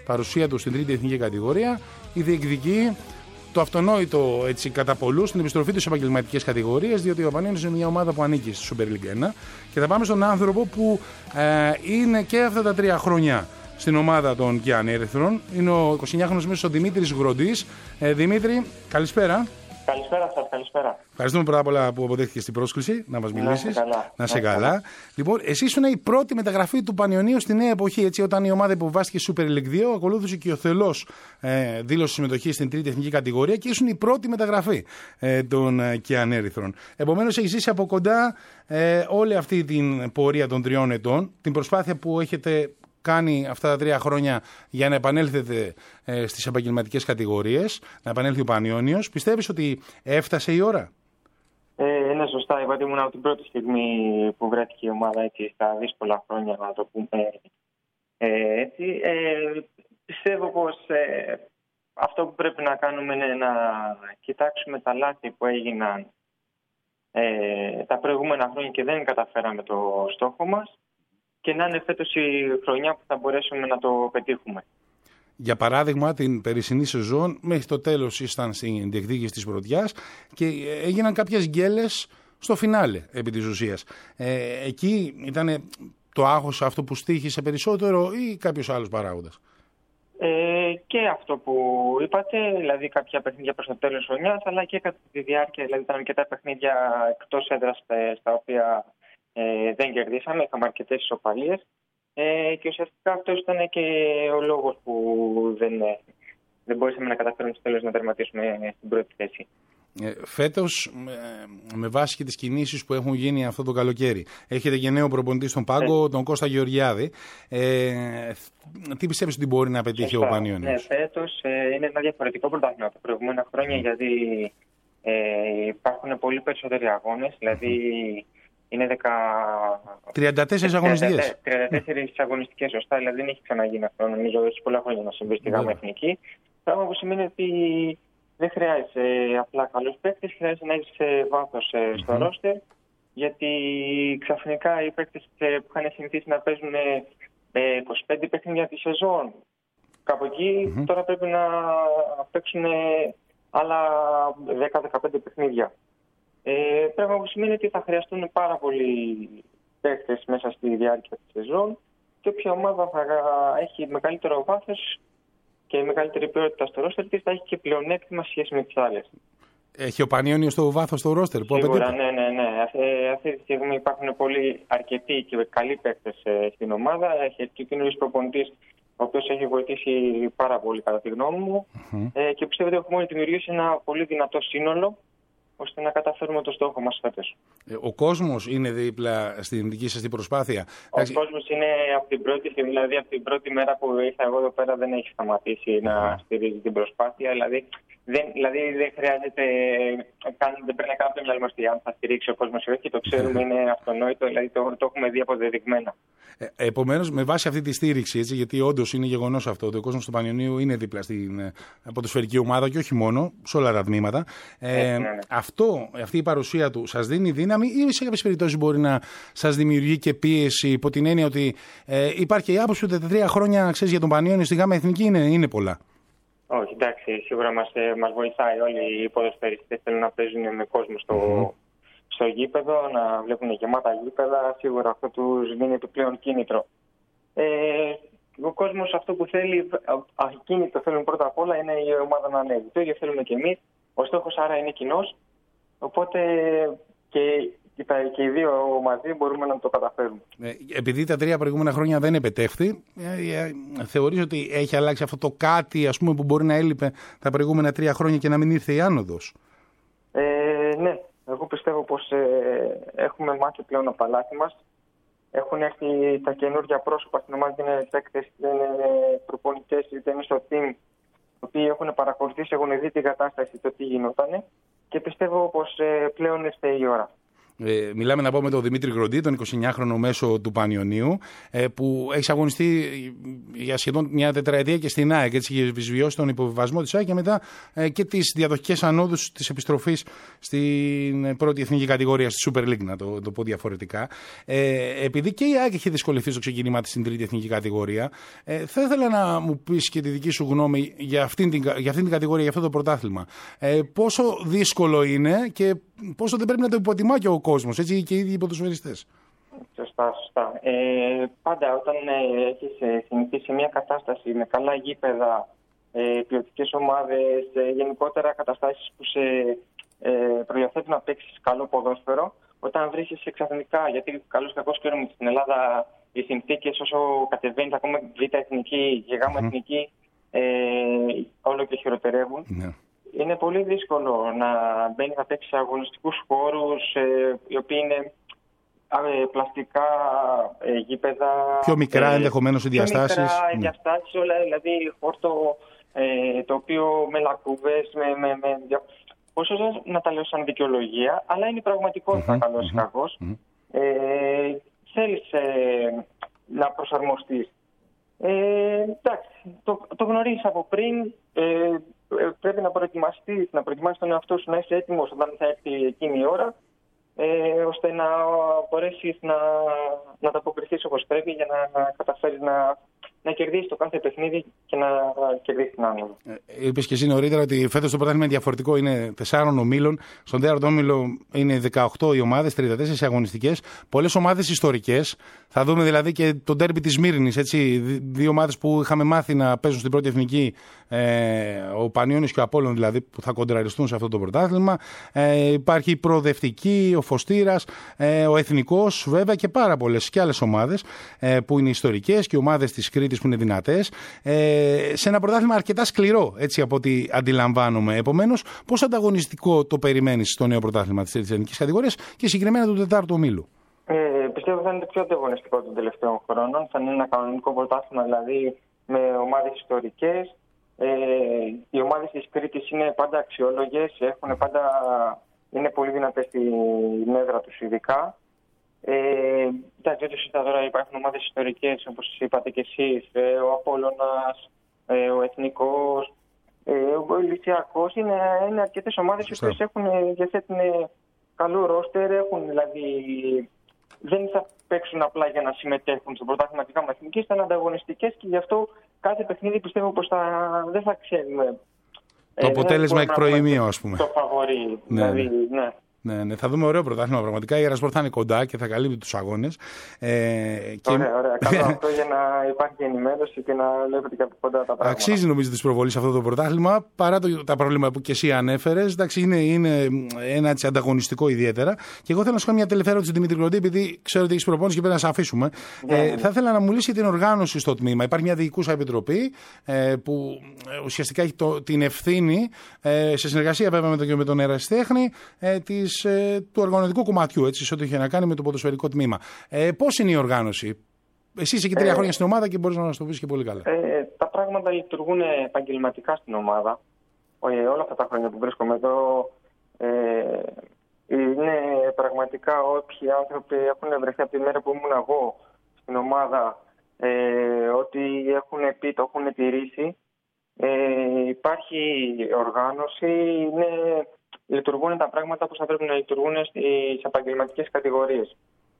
παρουσία του στην τρίτη εθνική κατηγορία, διεκδικεί το αυτονόητο έτσι, κατά πολλούς στην επιστροφή του σε επαγγελματικές κατηγορίες, διότι ο Πανιώνιος είναι μια ομάδα που ανήκει στη Super League 1. Και θα πάμε στον άνθρωπο που είναι και αυτά τα 3 χρόνια στην ομάδα των Κιανέριθρων. Είναι ο 29χρονος μέσος ο Δημήτρης Γροντής. Δημήτρη, καλησπέρα. Καλησπέρα σας, καλησπέρα. Ευχαριστούμε πρώτα απ' όλα που αποδέχτηκες την πρόσκληση να μας μιλήσεις. Να σε καλά. Λοιπόν, εσύ ήσουν η πρώτη μεταγραφή του Πανιωνίου στη νέα εποχή. Έτσι, όταν η ομάδα υποβάστηκε Super League 2, ακολούθησε και ο Θελός δήλωσε συμμετοχή στην τρίτη εθνική κατηγορία και ήσουν η πρώτη μεταγραφή των Κιανέριθρων. Επομένως, έχεις ζήσει από κοντά όλη αυτή την πορεία των 3 ετών, την προσπάθεια που έχετε κάνει αυτά τα 3 χρόνια για να επανέλθετε στις επαγγελματικές κατηγορίες, να επανέλθει ο Πανιώνιος. Πιστεύεις ότι έφτασε η ώρα? Ναι, σωστά. Είπατε, ήμουν από την πρώτη στιγμή που βρέθηκε η ομάδα έτσι, στα δύσκολα χρόνια, να το πούμε έτσι. Πιστεύω πως αυτό που πρέπει να κάνουμε είναι να κοιτάξουμε τα λάθη που έγιναν τα προηγούμενα χρόνια και δεν καταφέραμε το στόχο μας, και να είναι φέτος η χρονιά που θα μπορέσουμε να το πετύχουμε. Για παράδειγμα, την περσινή σεζόν μέχρι το τέλος ήσταν στην διεκδίκηση της πρωτιάς και έγιναν κάποιες γκέλες στο φινάλε επί της ουσίας. Εκεί ήταν το άγχος αυτό που στοίχησε περισσότερο ή κάποιος άλλος παράγοντας? Και αυτό που είπατε, δηλαδή κάποια παιχνίδια προς το τέλος χρονιάς, αλλά και κατά τη διάρκεια, δηλαδή ήταν και τα παιχνίδια εκτός έδρας στα οποία δεν κερδίσαμε, είχαμε αρκετές ισοπαλίες και ουσιαστικά αυτό ήταν και ο λόγος που δεν μπορούσαμε να καταφέρουμε στο τέλος να τερματίσουμε στην πρώτη θέση. Φέτος, με βάση και τις κινήσεις που έχουν γίνει αυτό το καλοκαίρι, έχετε και νέο προπονητή στον πάγκο, τον Κώστα Γεωργιάδη. Τι πιστεύεις ότι μπορεί να πετύχει ο Πανιώνιος? Ναι, φέτος είναι ένα διαφορετικό πρωτάθλημα από τα προηγούμενα χρόνια, γιατί υπάρχουν πολύ περισσότεροι αγώνες, δηλαδή είναι 34 αγωνιστικές. 34 αγωνιστικές, σωστά, δηλαδή δεν έχει ξαναγίνει αυτό. Νομίζω ότι έχει πολλά χρόνια να συμβεί στη ΓΑΜΑ Εθνική. Πράγμα που σημαίνει ότι δεν χρειάζεται απλά καλούς παίκτες, χρειάζεται να έχεις βάθος στο ρόστερ, γιατί ξαφνικά οι παίκτες που είχαν συνηθίσει να παίζουν 25 παιχνίδια τη σεζόν, κάπου εκεί, τώρα πρέπει να παίξουν άλλα 10-15 παιχνίδια. Πράγμα που σημαίνει ότι θα χρειαστούν πάρα πολλοί παίκτες μέσα στη διάρκεια της σεζόν και όποια ομάδα θα έχει μεγαλύτερο βάθος και μεγαλύτερη ποιότητα στο ρόστερ της θα έχει και πλεονέκτημα σχέση με τις άλλες. Έχει ο Πανιώνιος το βάθος στο ρόστερ που απαιτείται? Σίγουρα, ναι. Αυτή τη στιγμή υπάρχουν αρκετοί και καλοί παίκτες στην ομάδα. Έχει και ο καινούργιος προπονητής, ο οποίος έχει βοηθήσει πάρα πολύ κατά τη γνώμη μου, και πιστεύω ότι έχουμε δημιουργήσει ένα πολύ δυνατό σύνολο ώστε να καταφέρουμε το στόχο μας φέτος. Ο κόσμος είναι δίπλα στην δική σας την προσπάθεια? Ο κόσμος είναι από την πρώτη μέρα που ήρθα εγώ εδώ πέρα, δεν έχει σταματήσει να στηρίζει την προσπάθεια. Δηλαδή δεν χρειάζεται, δεν πρέπει να κάνουμε το μυαλό αν θα στηρίξει ο κόσμος ή όχι, το ξέρουμε, είναι αυτονόητο, δηλαδή το έχουμε δει αποδεδειγμένα. Επομένως, με βάση αυτή τη στήριξη, έτσι, γιατί όντως είναι γεγονός αυτό, ότι ο κόσμος του Πανιωνίου είναι δίπλα στην ποδοσφαιρική ομάδα και όχι μόνο, σε όλα τα τμήματα. Αυτή η παρουσία του σας δίνει δύναμη ή σε κάποιες περιπτώσεις μπορεί να σας δημιουργεί και πίεση, υπό την έννοια ότι υπάρχει η άποψη ότι τα 3 χρόνια για τον Πανιώνιο στη ΓΑΜΑ Εθνική είναι πολλά? Όχι, εντάξει, σίγουρα μας βοηθάει. Όλοι οι ποδοσφαιριστές θέλουν να παίζουν με κόσμο στο γήπεδο, να βλέπουν γεμάτα γήπεδα. Σίγουρα αυτό τους δίνει το πλέον κίνητρο. Ο κόσμος αυτό που θέλει, ακίνητο θέλουν πρώτα απ' όλα, είναι η ομάδα να ανέβει. Το ίδιο θέλουμε και εμείς. Ο στόχος άρα είναι κοινός. Οπότε και οι δύο μαζί μπορούμε να το καταφέρουμε. Επειδή τα 3 προηγούμενα χρόνια δεν επετεύχθη, θεωρείς ότι έχει αλλάξει αυτό το κάτι, ας πούμε, που μπορεί να έλειπε τα προηγούμενα 3 χρόνια και να μην ήρθε η άνοδος? Ναι, εγώ πιστεύω πως έχουμε μάθει πλέον από τα λάθη μας. Έχουν έρθει τα καινούργια πρόσωπα στην ομάδα, δεν είναι παίκτες, δεν είναι προπονητές, δεν είναι στο team, οι οποίοι έχουν παρακολουθήσει, έχουν δει την κατάσταση, το τι γινόταν, και πιστεύω πως πλέον ήρθε η ώρα. Μιλάμε να πούμε τον Δημήτρη Γκροντή, τον 29χρονο μέσο του Πανιωνίου, που έχει αγωνιστεί για σχεδόν μια τετραετία και στην ΑΕΚ. Έτσι είχε βιώσει τον υποβιβασμό της ΑΕΚ και μετά και τις διαδοχικές ανόδους της επιστροφής στην πρώτη εθνική κατηγορία, στη Super League, να το πω διαφορετικά. Επειδή και η ΑΕΚ έχει δυσκολευτεί στο ξεκίνημα της στην τρίτη εθνική κατηγορία, θα ήθελα να μου πεις και τη δική σου γνώμη για αυτήν την κατηγορία, για αυτό το πρωτάθλημα. Πόσο δύσκολο είναι και πόσο δεν πρέπει να το υποτιμά και ο κόσμος, έτσι και οι ίδιοι οι ποδοσφαιριστές. Σωστά. Πάντα όταν έχεις συνηθίσει μια κατάσταση με καλά γήπεδα, ποιοτικές ομάδες, γενικότερα καταστάσεις που σε προδιαθέτουν να παίξεις καλό ποδόσφαιρο, όταν βρίσκεσαι ξαφνικά, γιατί καλώς κακώς ξέρουμε στην Ελλάδα οι συνθήκες όσο κατεβαίνεις ακόμα β' εθνική και γ' εθνική όλο και χειροτερεύουν. Ναι. Είναι πολύ δύσκολο να μπαίνει να παίξει σε αγωνιστικούς χώρους οι οποίοι είναι πλαστικά γήπεδα. Πιο μικρά ενδεχομένως οι διαστάσεις. Πιο μικρά διαστάσεις, όλα, δηλαδή χόρτο το οποίο με λακκούβες, πόσο να τα λέω σαν δικαιολογία, αλλά είναι η πραγματικότητα καλώς ή κακώς. Θέλεις να προσαρμοστείς. Εντάξει, το γνωρίζεις από πριν. Πρέπει να προετοιμάσεις τον εαυτό σου, να είσαι έτοιμος όταν θα έρθει εκείνη η ώρα, ώστε να μπορέσεις να τα αποκριθείς όπως πρέπει για να καταφέρεις να κερδίσεις το κάθε παιχνίδι και να κερδίσεις την άνοδο. Είπες και εσύ νωρίτερα ότι φέτος το πρωτάθλημα είναι διαφορετικό, είναι 4 ομίλων. Στον 4ο όμιλο είναι 18 οι ομάδες, 34 αγωνιστικές. Πολλές ομάδες ιστορικές. Θα δούμε δηλαδή και το ντέρμπι της Σμύρνης, έτσι. 2 ομάδες που είχαμε μάθει να παίζουν στην πρώτη εθνική, ο Πανιώνιος και ο Απόλλων δηλαδή, που θα κοντραριστούν σε αυτό το πρωτάθλημα. Υπάρχει η Προοδευτική, ο Φωστήρας, ο Εθνικός, βέβαια και πάρα πολλές και άλλες ομάδες που είναι ιστορικές και ομάδες της Κρήτης που είναι δυνατές. Σε ένα πρωτάθλημα αρκετά σκληρό, έτσι από ό,τι αντιλαμβάνομαι. Επομένως, πόσο ανταγωνιστικό το περιμένεις στο νέο πρωτάθλημα της τρίτης εθνικής κατηγορίας και συγκεκριμένα του 4ου ομίλου? Πιστεύω θα είναι το πιο ανταγωνιστικό των τελευταίων χρόνων. Θα είναι ένα κανονικό πρωτάθλημα, δηλαδή με ομάδες ιστορικές. Οι ομάδες της Κρήτης είναι πάντα αξιόλογες, είναι πολύ δυνατές στην έδρα τους ειδικά. Εντάξει, τώρα υπάρχουν ομάδες ιστορικές, όπως είπατε και εσείς, ο Απόλλωνας, ο Εθνικός, ο Ηλυσιακός. Είναι αρκετές ομάδες οι οποίες διαθέτουν καλό ρόστερ, δηλαδή δεν θα παίξουν απλά για να συμμετέχουν στο πρωτάθλημα της ΓΑΜΑ Εθνικής, θα είναι ανταγωνιστικές και γι' αυτό κάθε παιχνίδι πιστεύω πως δεν θα ξέρουμε. Το αποτέλεσμα εκ προημίου, ας πούμε. Το φαβορί, δηλαδή, ναι. Ναι, θα δούμε ωραίο πρωτάθλημα πραγματικά. Η Ερασπορ θα είναι κοντά και θα καλύπτει τους αγώνες. Ωραία. Καλό αυτό για να υπάρχει ενημέρωση και να βλέπετε και από κοντά τα πράγματα. Αξίζει νομίζω τη προβολή σε αυτό το πρωτάθλημα παρά τα προβλήματα που και εσύ ανέφερες. Εντάξει, είναι ένα έτσι ανταγωνιστικό ιδιαίτερα. Και εγώ θέλω να σου κάνω μια τελευταία ερώτηση, Δημήτρη Γκροντή, επειδή ξέρω ότι έχεις προπόνηση και πρέπει να σε αφήσουμε. Θα ήθελα να μου λύσει την οργάνωση στο τμήμα. Υπάρχει μια διοικούσα επιτροπή που ουσιαστικά έχει την ευθύνη, σε συνεργασία βέβαια με τον ερασιτέχνη, του οργανωτικού κομματιού, έτσι, σε ό,τι έχει να κάνει με το ποδοσφαιρικό τμήμα. Πώς είναι η οργάνωση? Εσύ είσαι και 3 χρόνια στην ομάδα και μπορείς να μας το πεις και πολύ καλά. Τα πράγματα λειτουργούν επαγγελματικά στην ομάδα. Όλα αυτά τα χρόνια που βρίσκομαι εδώ είναι πραγματικά όποιοι άνθρωποι έχουν βρεθεί από τη μέρα που ήμουν εγώ στην ομάδα, ότι έχουν πει, το έχουν τηρήσει. Υπάρχει οργάνωση, λειτουργούν τα πράγματα όπως θα πρέπει να λειτουργούν στις επαγγελματικές κατηγορίες.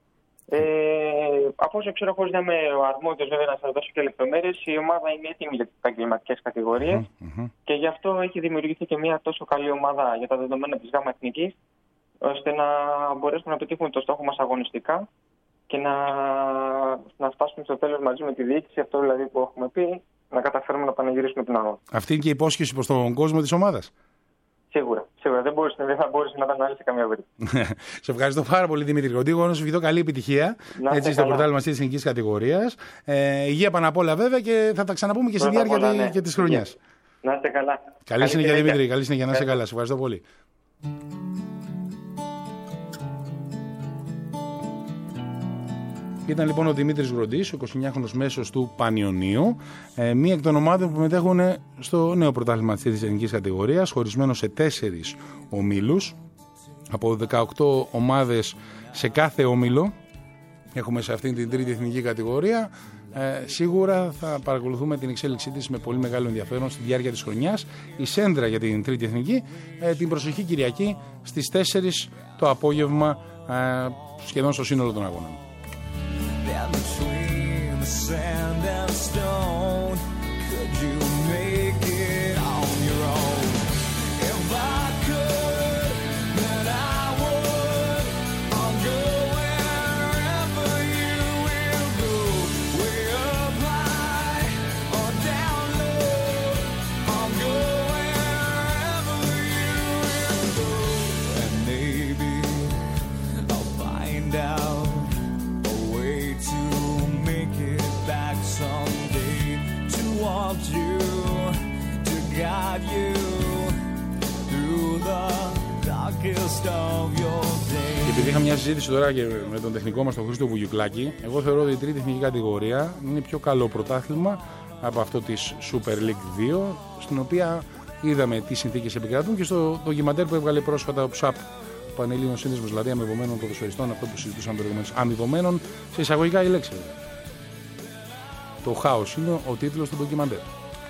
Από όσο ξέρω, χωρίς να είμαι ο αρμόδιος βέβαια να σας δώσω και λεπτομέρειες, η ομάδα είναι έτοιμη για τις επαγγελματικές κατηγορίες και γι' αυτό έχει δημιουργηθεί και μια τόσο καλή ομάδα για τα δεδομένα της ΓΑΜΑ Εθνικής, ώστε να μπορέσουμε να πετύχουμε το στόχο μας αγωνιστικά και να φτάσουμε στο τέλος μαζί με τη διοίκηση, αυτό δηλαδή που έχουμε πει, να καταφέρουμε να πανηγυρίσουμε την αγώνα. Αυτή είναι και η υπόσχεση προς τον κόσμο της ομάδας. Σίγουρα. Δεν θα μπορούσε να τα ανάλυσει καμία περίπτωση. Σε ευχαριστώ πάρα πολύ, Δημήτρη Γκροντή. Εγώ να σου ευχηθώ καλή επιτυχία στο πρωτάθλημα της εθνικής κατηγορίας. Υγεία πάνω απ' όλα, βέβαια, και θα τα ξαναπούμε και στη διάρκεια της χρονιάς. Να είστε καλά. Καλή συνέχεια, Δημήτρη. Καλή συνέχεια. Να είστε καλά. Σε ευχαριστώ πολύ. Ήταν λοιπόν ο Δημήτρης Γκροντής, ο 29χρονος μέσος του Πανιωνίου, μία εκ των ομάδων που μετέχουν στο νέο πρωτάθλημα της εθνικής κατηγορίας, χωρισμένο σε 4 ομίλους. από 18 ομάδες σε κάθε όμιλο. Έχουμε σε αυτήν την τρίτη εθνική κατηγορία. Σίγουρα θα παρακολουθούμε την εξέλιξή της με πολύ μεγάλο ενδιαφέρον στη διάρκεια της χρονιάς. Η σέντρα για την τρίτη εθνική την προσεχή Κυριακή στις 4 το απόγευμα, σχεδόν στο σύνολο των αγώνων. Και επειδή είχα μια συζήτηση τώρα και με τον τεχνικό μας τον Χρήστο Βουγιουκλάκη, εγώ θεωρώ ότι η τρίτη εθνική κατηγορία είναι πιο καλό πρωτάθλημα από αυτό της Super League 2, στην οποία είδαμε τι συνθήκες επικρατούν, και στο ντοκιμαντέρ που έβγαλε πρόσφατα ο ΨΑΠ, ο Πανελλήνιος Σύνδεσμος δηλαδή αμοιβωμένων ποδοσφαιριστών, αυτό που συζητούσαμε προηγουμένως, αμοιβωμένων σε εισαγωγικά η λέξη. Το χάος είναι ο τίτλος του ντοκιμαντέρ.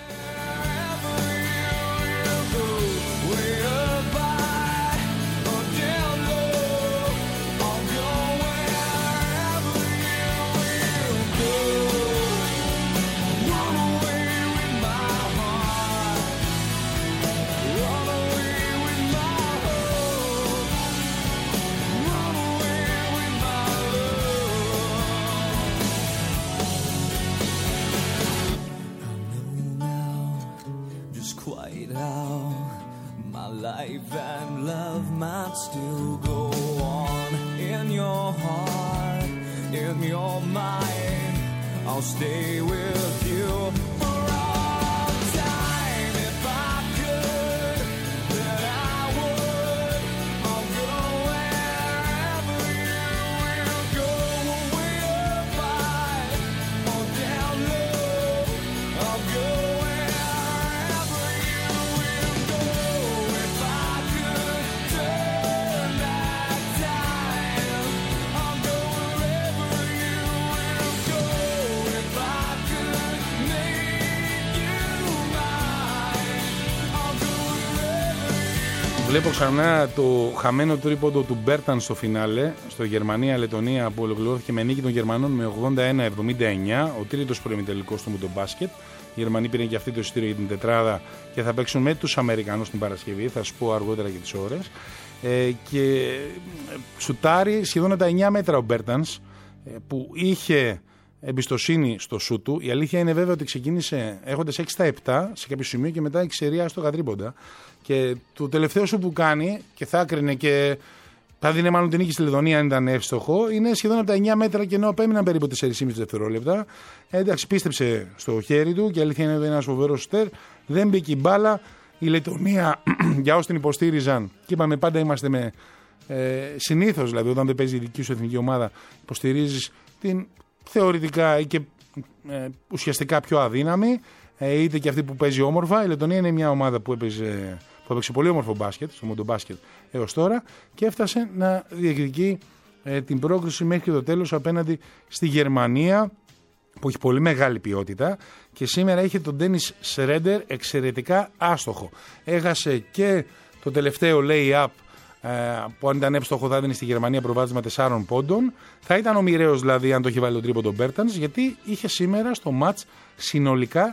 Βλέπω ξανά το χαμένο τρίποντο του Μπέρταν στο φινάλε, στο Γερμανία-Λετωνία, που ολοκληρώθηκε με νίκη των Γερμανών με 81-79, ο τρίτος προημιτελικός του Μουντομπάσκετ. Οι Γερμανοί πήραν και αυτοί το εισιτήριο για την τετράδα και θα παίξουν με τους Αμερικανούς την Παρασκευή, θα σου πω αργότερα και τις ώρες. Και σουτάρει σχεδόν τα 9 μέτρα ο Μπέρτανς, που είχε εμπιστοσύνη στο σούτ του. Η αλήθεια είναι βέβαια ότι ξεκίνησε έχοντας 6-7 σε κάποιο σημείο και μετά εξαιρία άστοχα τρίποντα. Και το τελευταίο σου που κάνει και θα άκρινε και θα δίνει μάλλον την νίκη στη Λετωνία αν ήταν εύστοχο, είναι σχεδόν από τα 9 μέτρα και ενώ απέμειναν περίπου 4,5 δευτερόλεπτα. Εντάξει, πίστεψε στο χέρι του και η αλήθεια είναι ότι είναι ένας φοβερός σουτέρ. Δεν μπήκε η μπάλα. Η Λετωνία, για όσοι την υποστήριζαν, και είπαμε πάντα είμαστε με συνήθως, δηλαδή όταν δεν παίζει η δική σου εθνική ομάδα, υποστηρίζεις την θεωρητικά ή και ουσιαστικά πιο αδύναμη, είτε και αυτή που παίζει όμορφα. Η Λετωνία είναι μια ομάδα που έπαιξε πολύ όμορφο μπάσκετ, στο μοντομπάσκετ έως τώρα, και έφτασε να διεκδικεί την πρόκριση μέχρι το τέλος απέναντι στη Γερμανία, που έχει πολύ μεγάλη ποιότητα, και σήμερα είχε τον Ντένις Σρέντερ εξαιρετικά άστοχο. Έχασε και το τελευταίο lay-up, που αν ήταν εύστοχο θα έδινε στη Γερμανία προβάδισμα 4 πόντων. Θα ήταν ο μοιραίος δηλαδή αν το είχε βάλει τον τρίποντο Μπέρτανς, γιατί είχε σήμερα στο μάτς συνολικά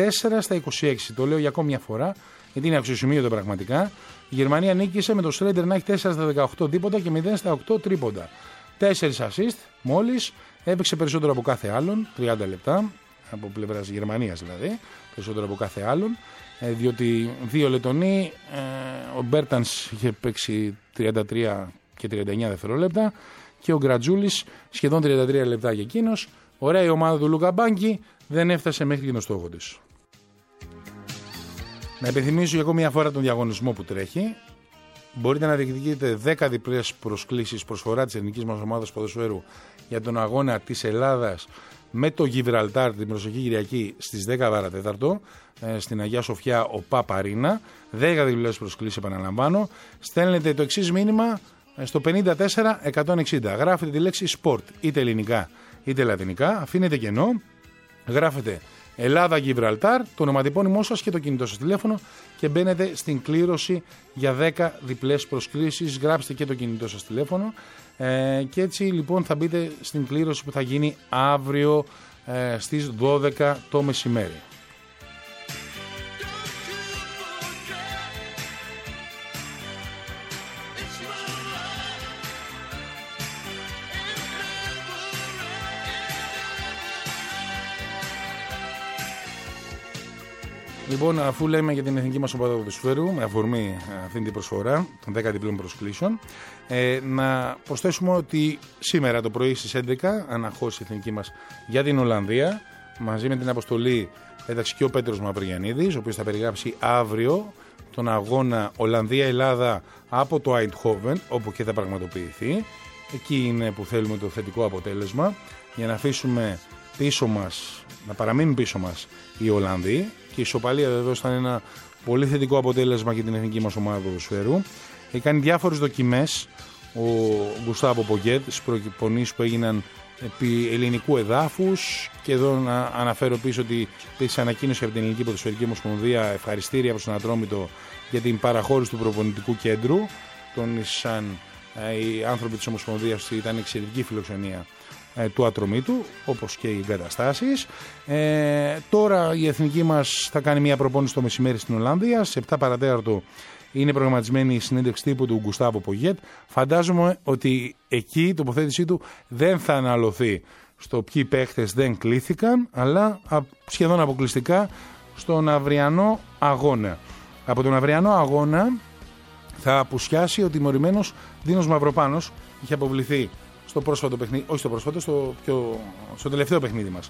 4/26. Το λέω για ακόμη μια φορά, γιατί είναι αξιοσημείωτο πραγματικά. Η Γερμανία νίκησε με το Σρέντερ να έχει 4/18 τίποτα και 0/8 τρίποντα. 4 assist μόλις, έπαιξε περισσότερο από κάθε άλλον, 30 λεπτά, από πλευράς Γερμανίας δηλαδή, περισσότερο από κάθε άλλον, διότι δύο Λετονοί, ο Μπέρτανς είχε παίξει 33 και 39 δευτερόλεπτα και ο Γκρατζούλης σχεδόν 33 λεπτά για εκείνος. Ωραία η ομάδα του Λούκα Μπάνκι, δεν έφτασε μέχρι και τον στόχο της. Να υπενθυμίσω για ακόμη μια φορά τον διαγωνισμό που τρέχει. Μπορείτε να διεκδικείτε 10 διπλές προσκλήσεις προσφορά της ελληνικής μας ομάδας ποδοσφαίρου για τον αγώνα της Ελλάδας με το Γιβραλτάρ την προσεχή Κυριακή στις 10 παρατέταρτο στην Αγία Σοφιά ο Παπαρίνα. 10 διπλές προσκλήσεις, επαναλαμβάνω. Στέλνετε το εξής μήνυμα στο 54160. Γράφετε τη λέξη sport, είτε ελληνικά είτε λατινικά. Αφήνετε κενό. Γράφετε Ελλάδα Γιβραλτάρ, το ονοματεπώνυμό σας και το κινητό σας τηλέφωνο και μπαίνετε στην κλήρωση για 10 διπλές προσκλήσεις. Γράψτε και το κινητό σας τηλέφωνο και έτσι λοιπόν θα μπείτε στην κλήρωση που θα γίνει αύριο στις 12 το μεσημέρι. Λοιπόν, αφού λέμε για την εθνική μας ομάδα ποδοσφαίρου, με αφορμή αυτή την προσφορά των 10 διπλών προσκλήσεων, να προσθέσουμε ότι σήμερα το πρωί στις 11 αναχώρησε η εθνική μας για την Ολλανδία. Μαζί με την αποστολή έταξε και ο Πέτρος Μαυρογιαννίδης, ο οποίος θα περιγράψει αύριο τον αγώνα Ολλανδία-Ελλάδα από το Eindhoven, όπου και θα πραγματοποιηθεί. Εκεί είναι που θέλουμε το θετικό αποτέλεσμα, για να αφήσουμε πίσω μας, να παραμείνουν πίσω μας οι Ολλανδοί. Και η ισοπαλία εδώ ήταν ένα πολύ θετικό αποτέλεσμα για την εθνική μας ομάδα ποδοσφαίρου. Έχει κάνει διάφορες δοκιμές ο Γκουστάβο Πογκέτ στις προπονήσεις που έγιναν επί ελληνικού εδάφους. Και εδώ να αναφέρω πίσω ότι υπήρξε ανακοίνωση από την Ελληνική Ποδοσφαιρική Ομοσπονδία ευχαριστήρια προς τον Ατρόμητο για την παραχώρηση του προπονητικού κέντρου. Τόνισαν οι άνθρωποι της Ομοσπονδίας, ήταν εξαιρετική φιλοξενία του Ατρομήτου, όπως και οι εγκαταστάσεις. Τώρα η εθνική μας θα κάνει μια προπόνηση το μεσημέρι στην Ολλανδία. Σε 7 παρατέταρτο είναι προγραμματισμένη η συνέντευξη τύπου του Γκουστάβο Πογκέτ. Φαντάζομαι ότι εκεί η τοποθέτησή του δεν θα αναλωθεί στο ποιοι παίχτες δεν κλήθηκαν, αλλά σχεδόν αποκλειστικά στον αυριανό αγώνα. Από τον αυριανό αγώνα θα απουσιάσει ο τιμωρημένος Δίνος Μαυροπάνος. Είχε αποβληθεί στο πρόσφατο παιχνίδι, όχι στο πρόσφατο, στο τελευταίο παιχνίδι μας,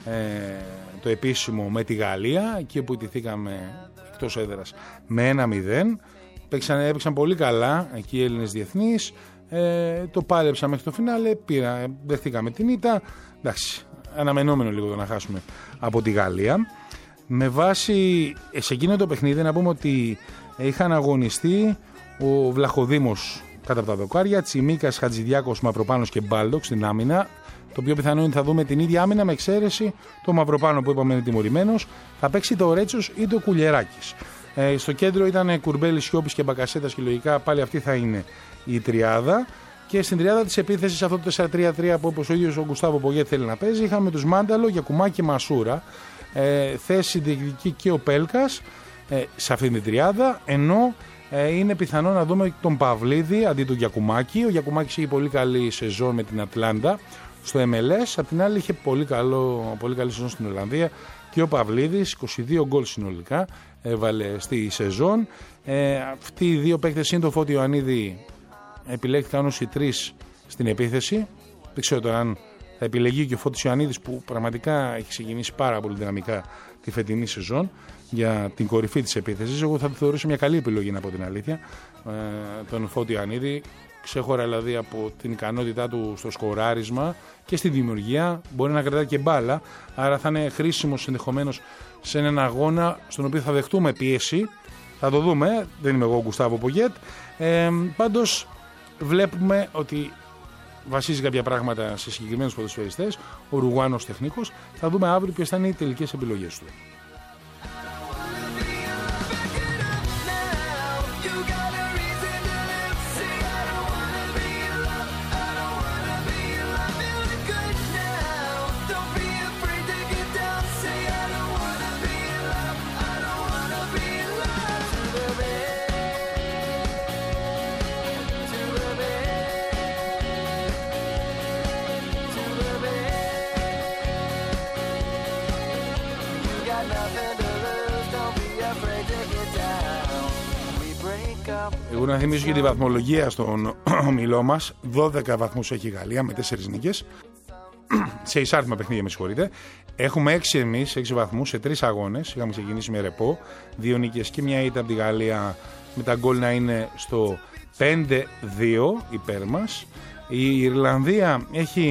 το επίσημο με τη Γαλλία, εκεί που ιτηθήκαμε εκτός έδρας με 1-0. Έπαιξαν πολύ καλά εκεί οι Έλληνες διεθνείς, το πάλεψαν μέχρι το φινάλε, δεχτήκαμε την ήττα. Εντάξει, αναμενόμενο λίγο το να χάσουμε από τη Γαλλία. Με βάση σε εκείνο το παιχνίδι να πούμε ότι είχαν αγωνιστεί ο Βλαχοδήμος κάτω από τα δοκάρια, Τσιμίκας, Χατζηδιάκος, Μαυροπάνος και Μπάλντοκ στην άμυνα. Το πιο πιθανό είναι ότι θα δούμε την ίδια άμυνα με εξαίρεση το Μαυροπάνο που είπαμε είναι τιμωρημένος. Θα παίξει το Ρέτσος ή το Κουλιεράκης. Στο κέντρο ήταν Κουρμπέλης, Σιώπης και Μπακασέτας και λογικά πάλι αυτή θα είναι η τριάδα. Και στην τριάδα της επίθεσης, αυτό το 4-3-3 που όπως ο ίδιος ο Γκουστάβο Πογκέτ θέλει να παίζει, είχαμε τους Μάνταλο, Γιακουμάκη και Μασούρα. Θέση διεκδικεί και ο Πέλκας σε αυτήν την τριάδα, ενώ είναι πιθανό να δούμε τον Παυλίδη αντί του Γιακουμάκη. Ο Γιακουμάκης είχε πολύ καλή σεζόν με την Ατλάντα στο MLS. Απ' την άλλη είχε πολύ καλή σεζόν στην Ολλανδία. Και ο Παυλίδης, 22 γκολ συνολικά έβαλε στη σεζόν. Αυτοί οι δύο παίκτες είναι το Φώτη Ιωαννίδη, επιλέχθηκαν ως οι τρεις στην επίθεση. Δεν ξέρω τώρα αν θα επιλεγεί και ο Φώτης Ιωαννίδης, που πραγματικά έχει ξεκινήσει πάρα πολύ δυναμικά τη φετινή σεζόν για την κορυφή της επίθεσης. Εγώ θα το θεωρήσω μια καλή επιλογή, να πω την αλήθεια, τον Φώτη Ιωαννίδη. Ξέχωρα δηλαδή από την ικανότητά του στο σκοράρισμα και στη δημιουργία, μπορεί να κρατάει και μπάλα, άρα θα είναι χρήσιμος ενδεχομένως σε έναν αγώνα στον οποίο θα δεχτούμε πίεση. Θα το δούμε, δεν είμαι εγώ ο Γκουστάβο Πογκέτ. Πάντως βλέπουμε ότι βασίζει κάποια πράγματα σε συγκεκριμένους ποδοσφαιριστές, ο Ρουγουάνος τεχνικός. Θα δούμε αύριο ποιες θα είναι οι τελικές επιλογές του. Εγώ να θυμίσω και τη βαθμολογία στον ομιλό μας. 12 βαθμούς έχει η Γαλλία με 4 νίκες. Σε εισάρτημα παιχνίδια, με συγχωρείτε. Έχουμε 6 εμείς, 6 βαθμούς σε 3 αγώνες. Είχαμε ξεκινήσει με ρεπό. 2 νίκες και μια ήττα από τη Γαλλία, με τα γκολ να είναι στο 5-2 υπέρ μας. Η Ιρλανδία έχει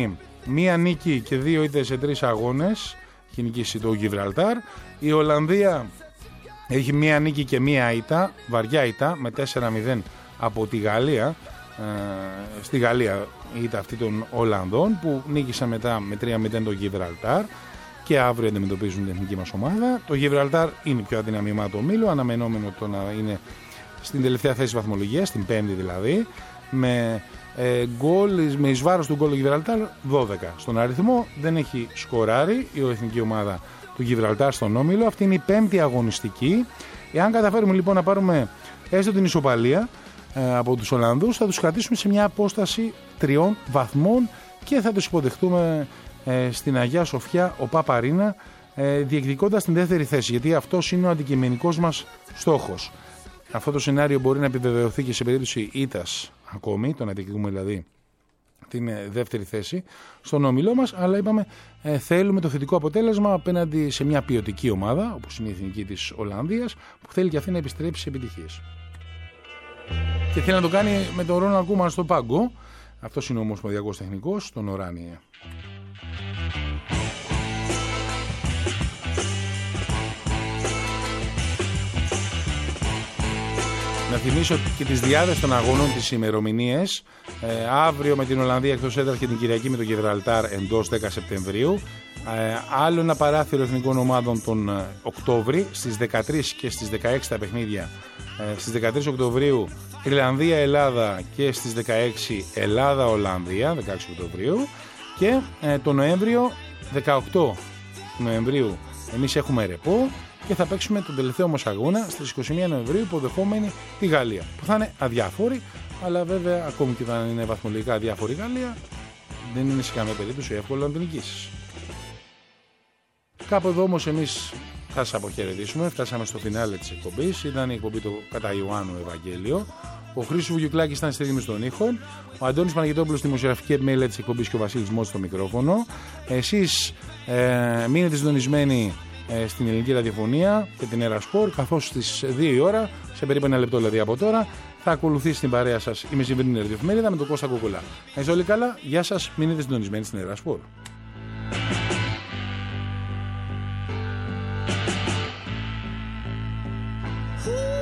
μία νίκη και 2 ήττες σε 3 αγώνες. Έχει νικήσει το Γιβραλτάρ. Η Ολλανδία έχει μία νίκη και μία ήττα, βαριά ήττα, με 4-0 από τη Γαλλία. Στη Γαλλία η ήττα αυτή των Ολλανδών, που νίκησαν μετά με 3-0 το Γιβραλτάρ. Και αύριο αντιμετωπίζουν την εθνική μας ομάδα. Το Γιβραλτάρ είναι η πιο αδύναμη ομάδα του ομίλου, αναμενόμενο το να είναι στην τελευταία θέση βαθμολογίας, στην 5η δηλαδή, με εις βάρος του γκολ του Γιβραλτάρ 12. Στον αριθμό δεν έχει σκοράρει η εθνική ομάδα του Γιβραλτάρ στον όμιλο. Αυτή είναι η 5η αγωνιστική. Εάν καταφέρουμε λοιπόν να πάρουμε έστω την ισοπαλία από τους Ολλανδούς, θα τους κρατήσουμε σε μια απόσταση 3 βαθμών και θα τους υποδεχτούμε στην Αγία Σοφιά ο Παπαρίνα, διεκδικώντας την δεύτερη θέση, γιατί αυτός είναι ο αντικειμενικός μας στόχος. Αυτό το σενάριο μπορεί να επιβεβαιωθεί και σε περίπτωση ήττας ακόμη, το να διεκδικούμε δηλαδή την δεύτερη θέση στον όμιλό μας, αλλά είπαμε θέλουμε το θετικό αποτέλεσμα απέναντι σε μια ποιοτική ομάδα, όπως είναι η εθνική της Ολλανδίας, που θέλει και αυτή να επιστρέψει σε επιτυχίες. Και θέλει να το κάνει με τον Ρόναλντ Κούμαν στο πάγκο. Αυτός είναι ο ομοσπονδιακός τεχνικός, τον Οράνιε. Να θυμίσω και τις διάδες των αγώνων, τις ημερομηνίες. Αύριο με την Ολλανδία εκτός έδρας και την Κυριακή με το Γιβραλτάρ εντός 10 Σεπτεμβρίου. Άλλο ένα παράθυρο εθνικών ομάδων τον Οκτώβρη, στις 13 και στις 16 τα παιχνίδια. Στις 13 Οκτωβρίου Ιρλανδία-Ελλάδα και στις 16 Ελλάδα-Ολλανδία, 16 Οκτωβρίου. Και το Νοέμβριο, 18 Νοεμβρίου, εμείς έχουμε ρεπό και θα παίξουμε τον τελευταίο μας αγώνα στις 21 Νοεμβρίου, υποδεχόμενη τη Γαλλία, που θα είναι αδιάφορη, αλλά βέβαια ακόμη και όταν είναι βαθμολογικά αδιάφορη η Γαλλία, δεν είναι σε καμία περίπτωση εύκολο να την νικήσεις. Κάπου εδώ όμως εμείς θα σας αποχαιρετήσουμε. Φτάσαμε στο φινάλε της εκπομπής. Ήταν η εκπομπή του κατά Ιωάννου Ευαγγέλιο. Ο Χρήστος Βουγιουκλάκης ήταν στη ρύθμιση στον ήχο. Ο Αντώνης Παναγιτόπουλος στη δημοσιογραφική επιμέλεια της εκπομπής και ο Βασίλης Μότσος στο μικρόφωνο. Εσείς μείνετε συντονισμένοι στην ελληνική ραδιοφωνία και την Ερασπορ, καθώς στις 2 η ώρα, σε περίπου 1 λεπτό δηλαδή από τώρα, θα ακολουθήσει την παρέα σας η μεσημερινή ραδιοφημερίδα με τον Κώστα Κοκουλά. Να είστε όλοι καλά. Γεια σας. Μείνετε συντονισμένοι στην Ερασπορ. Ooh.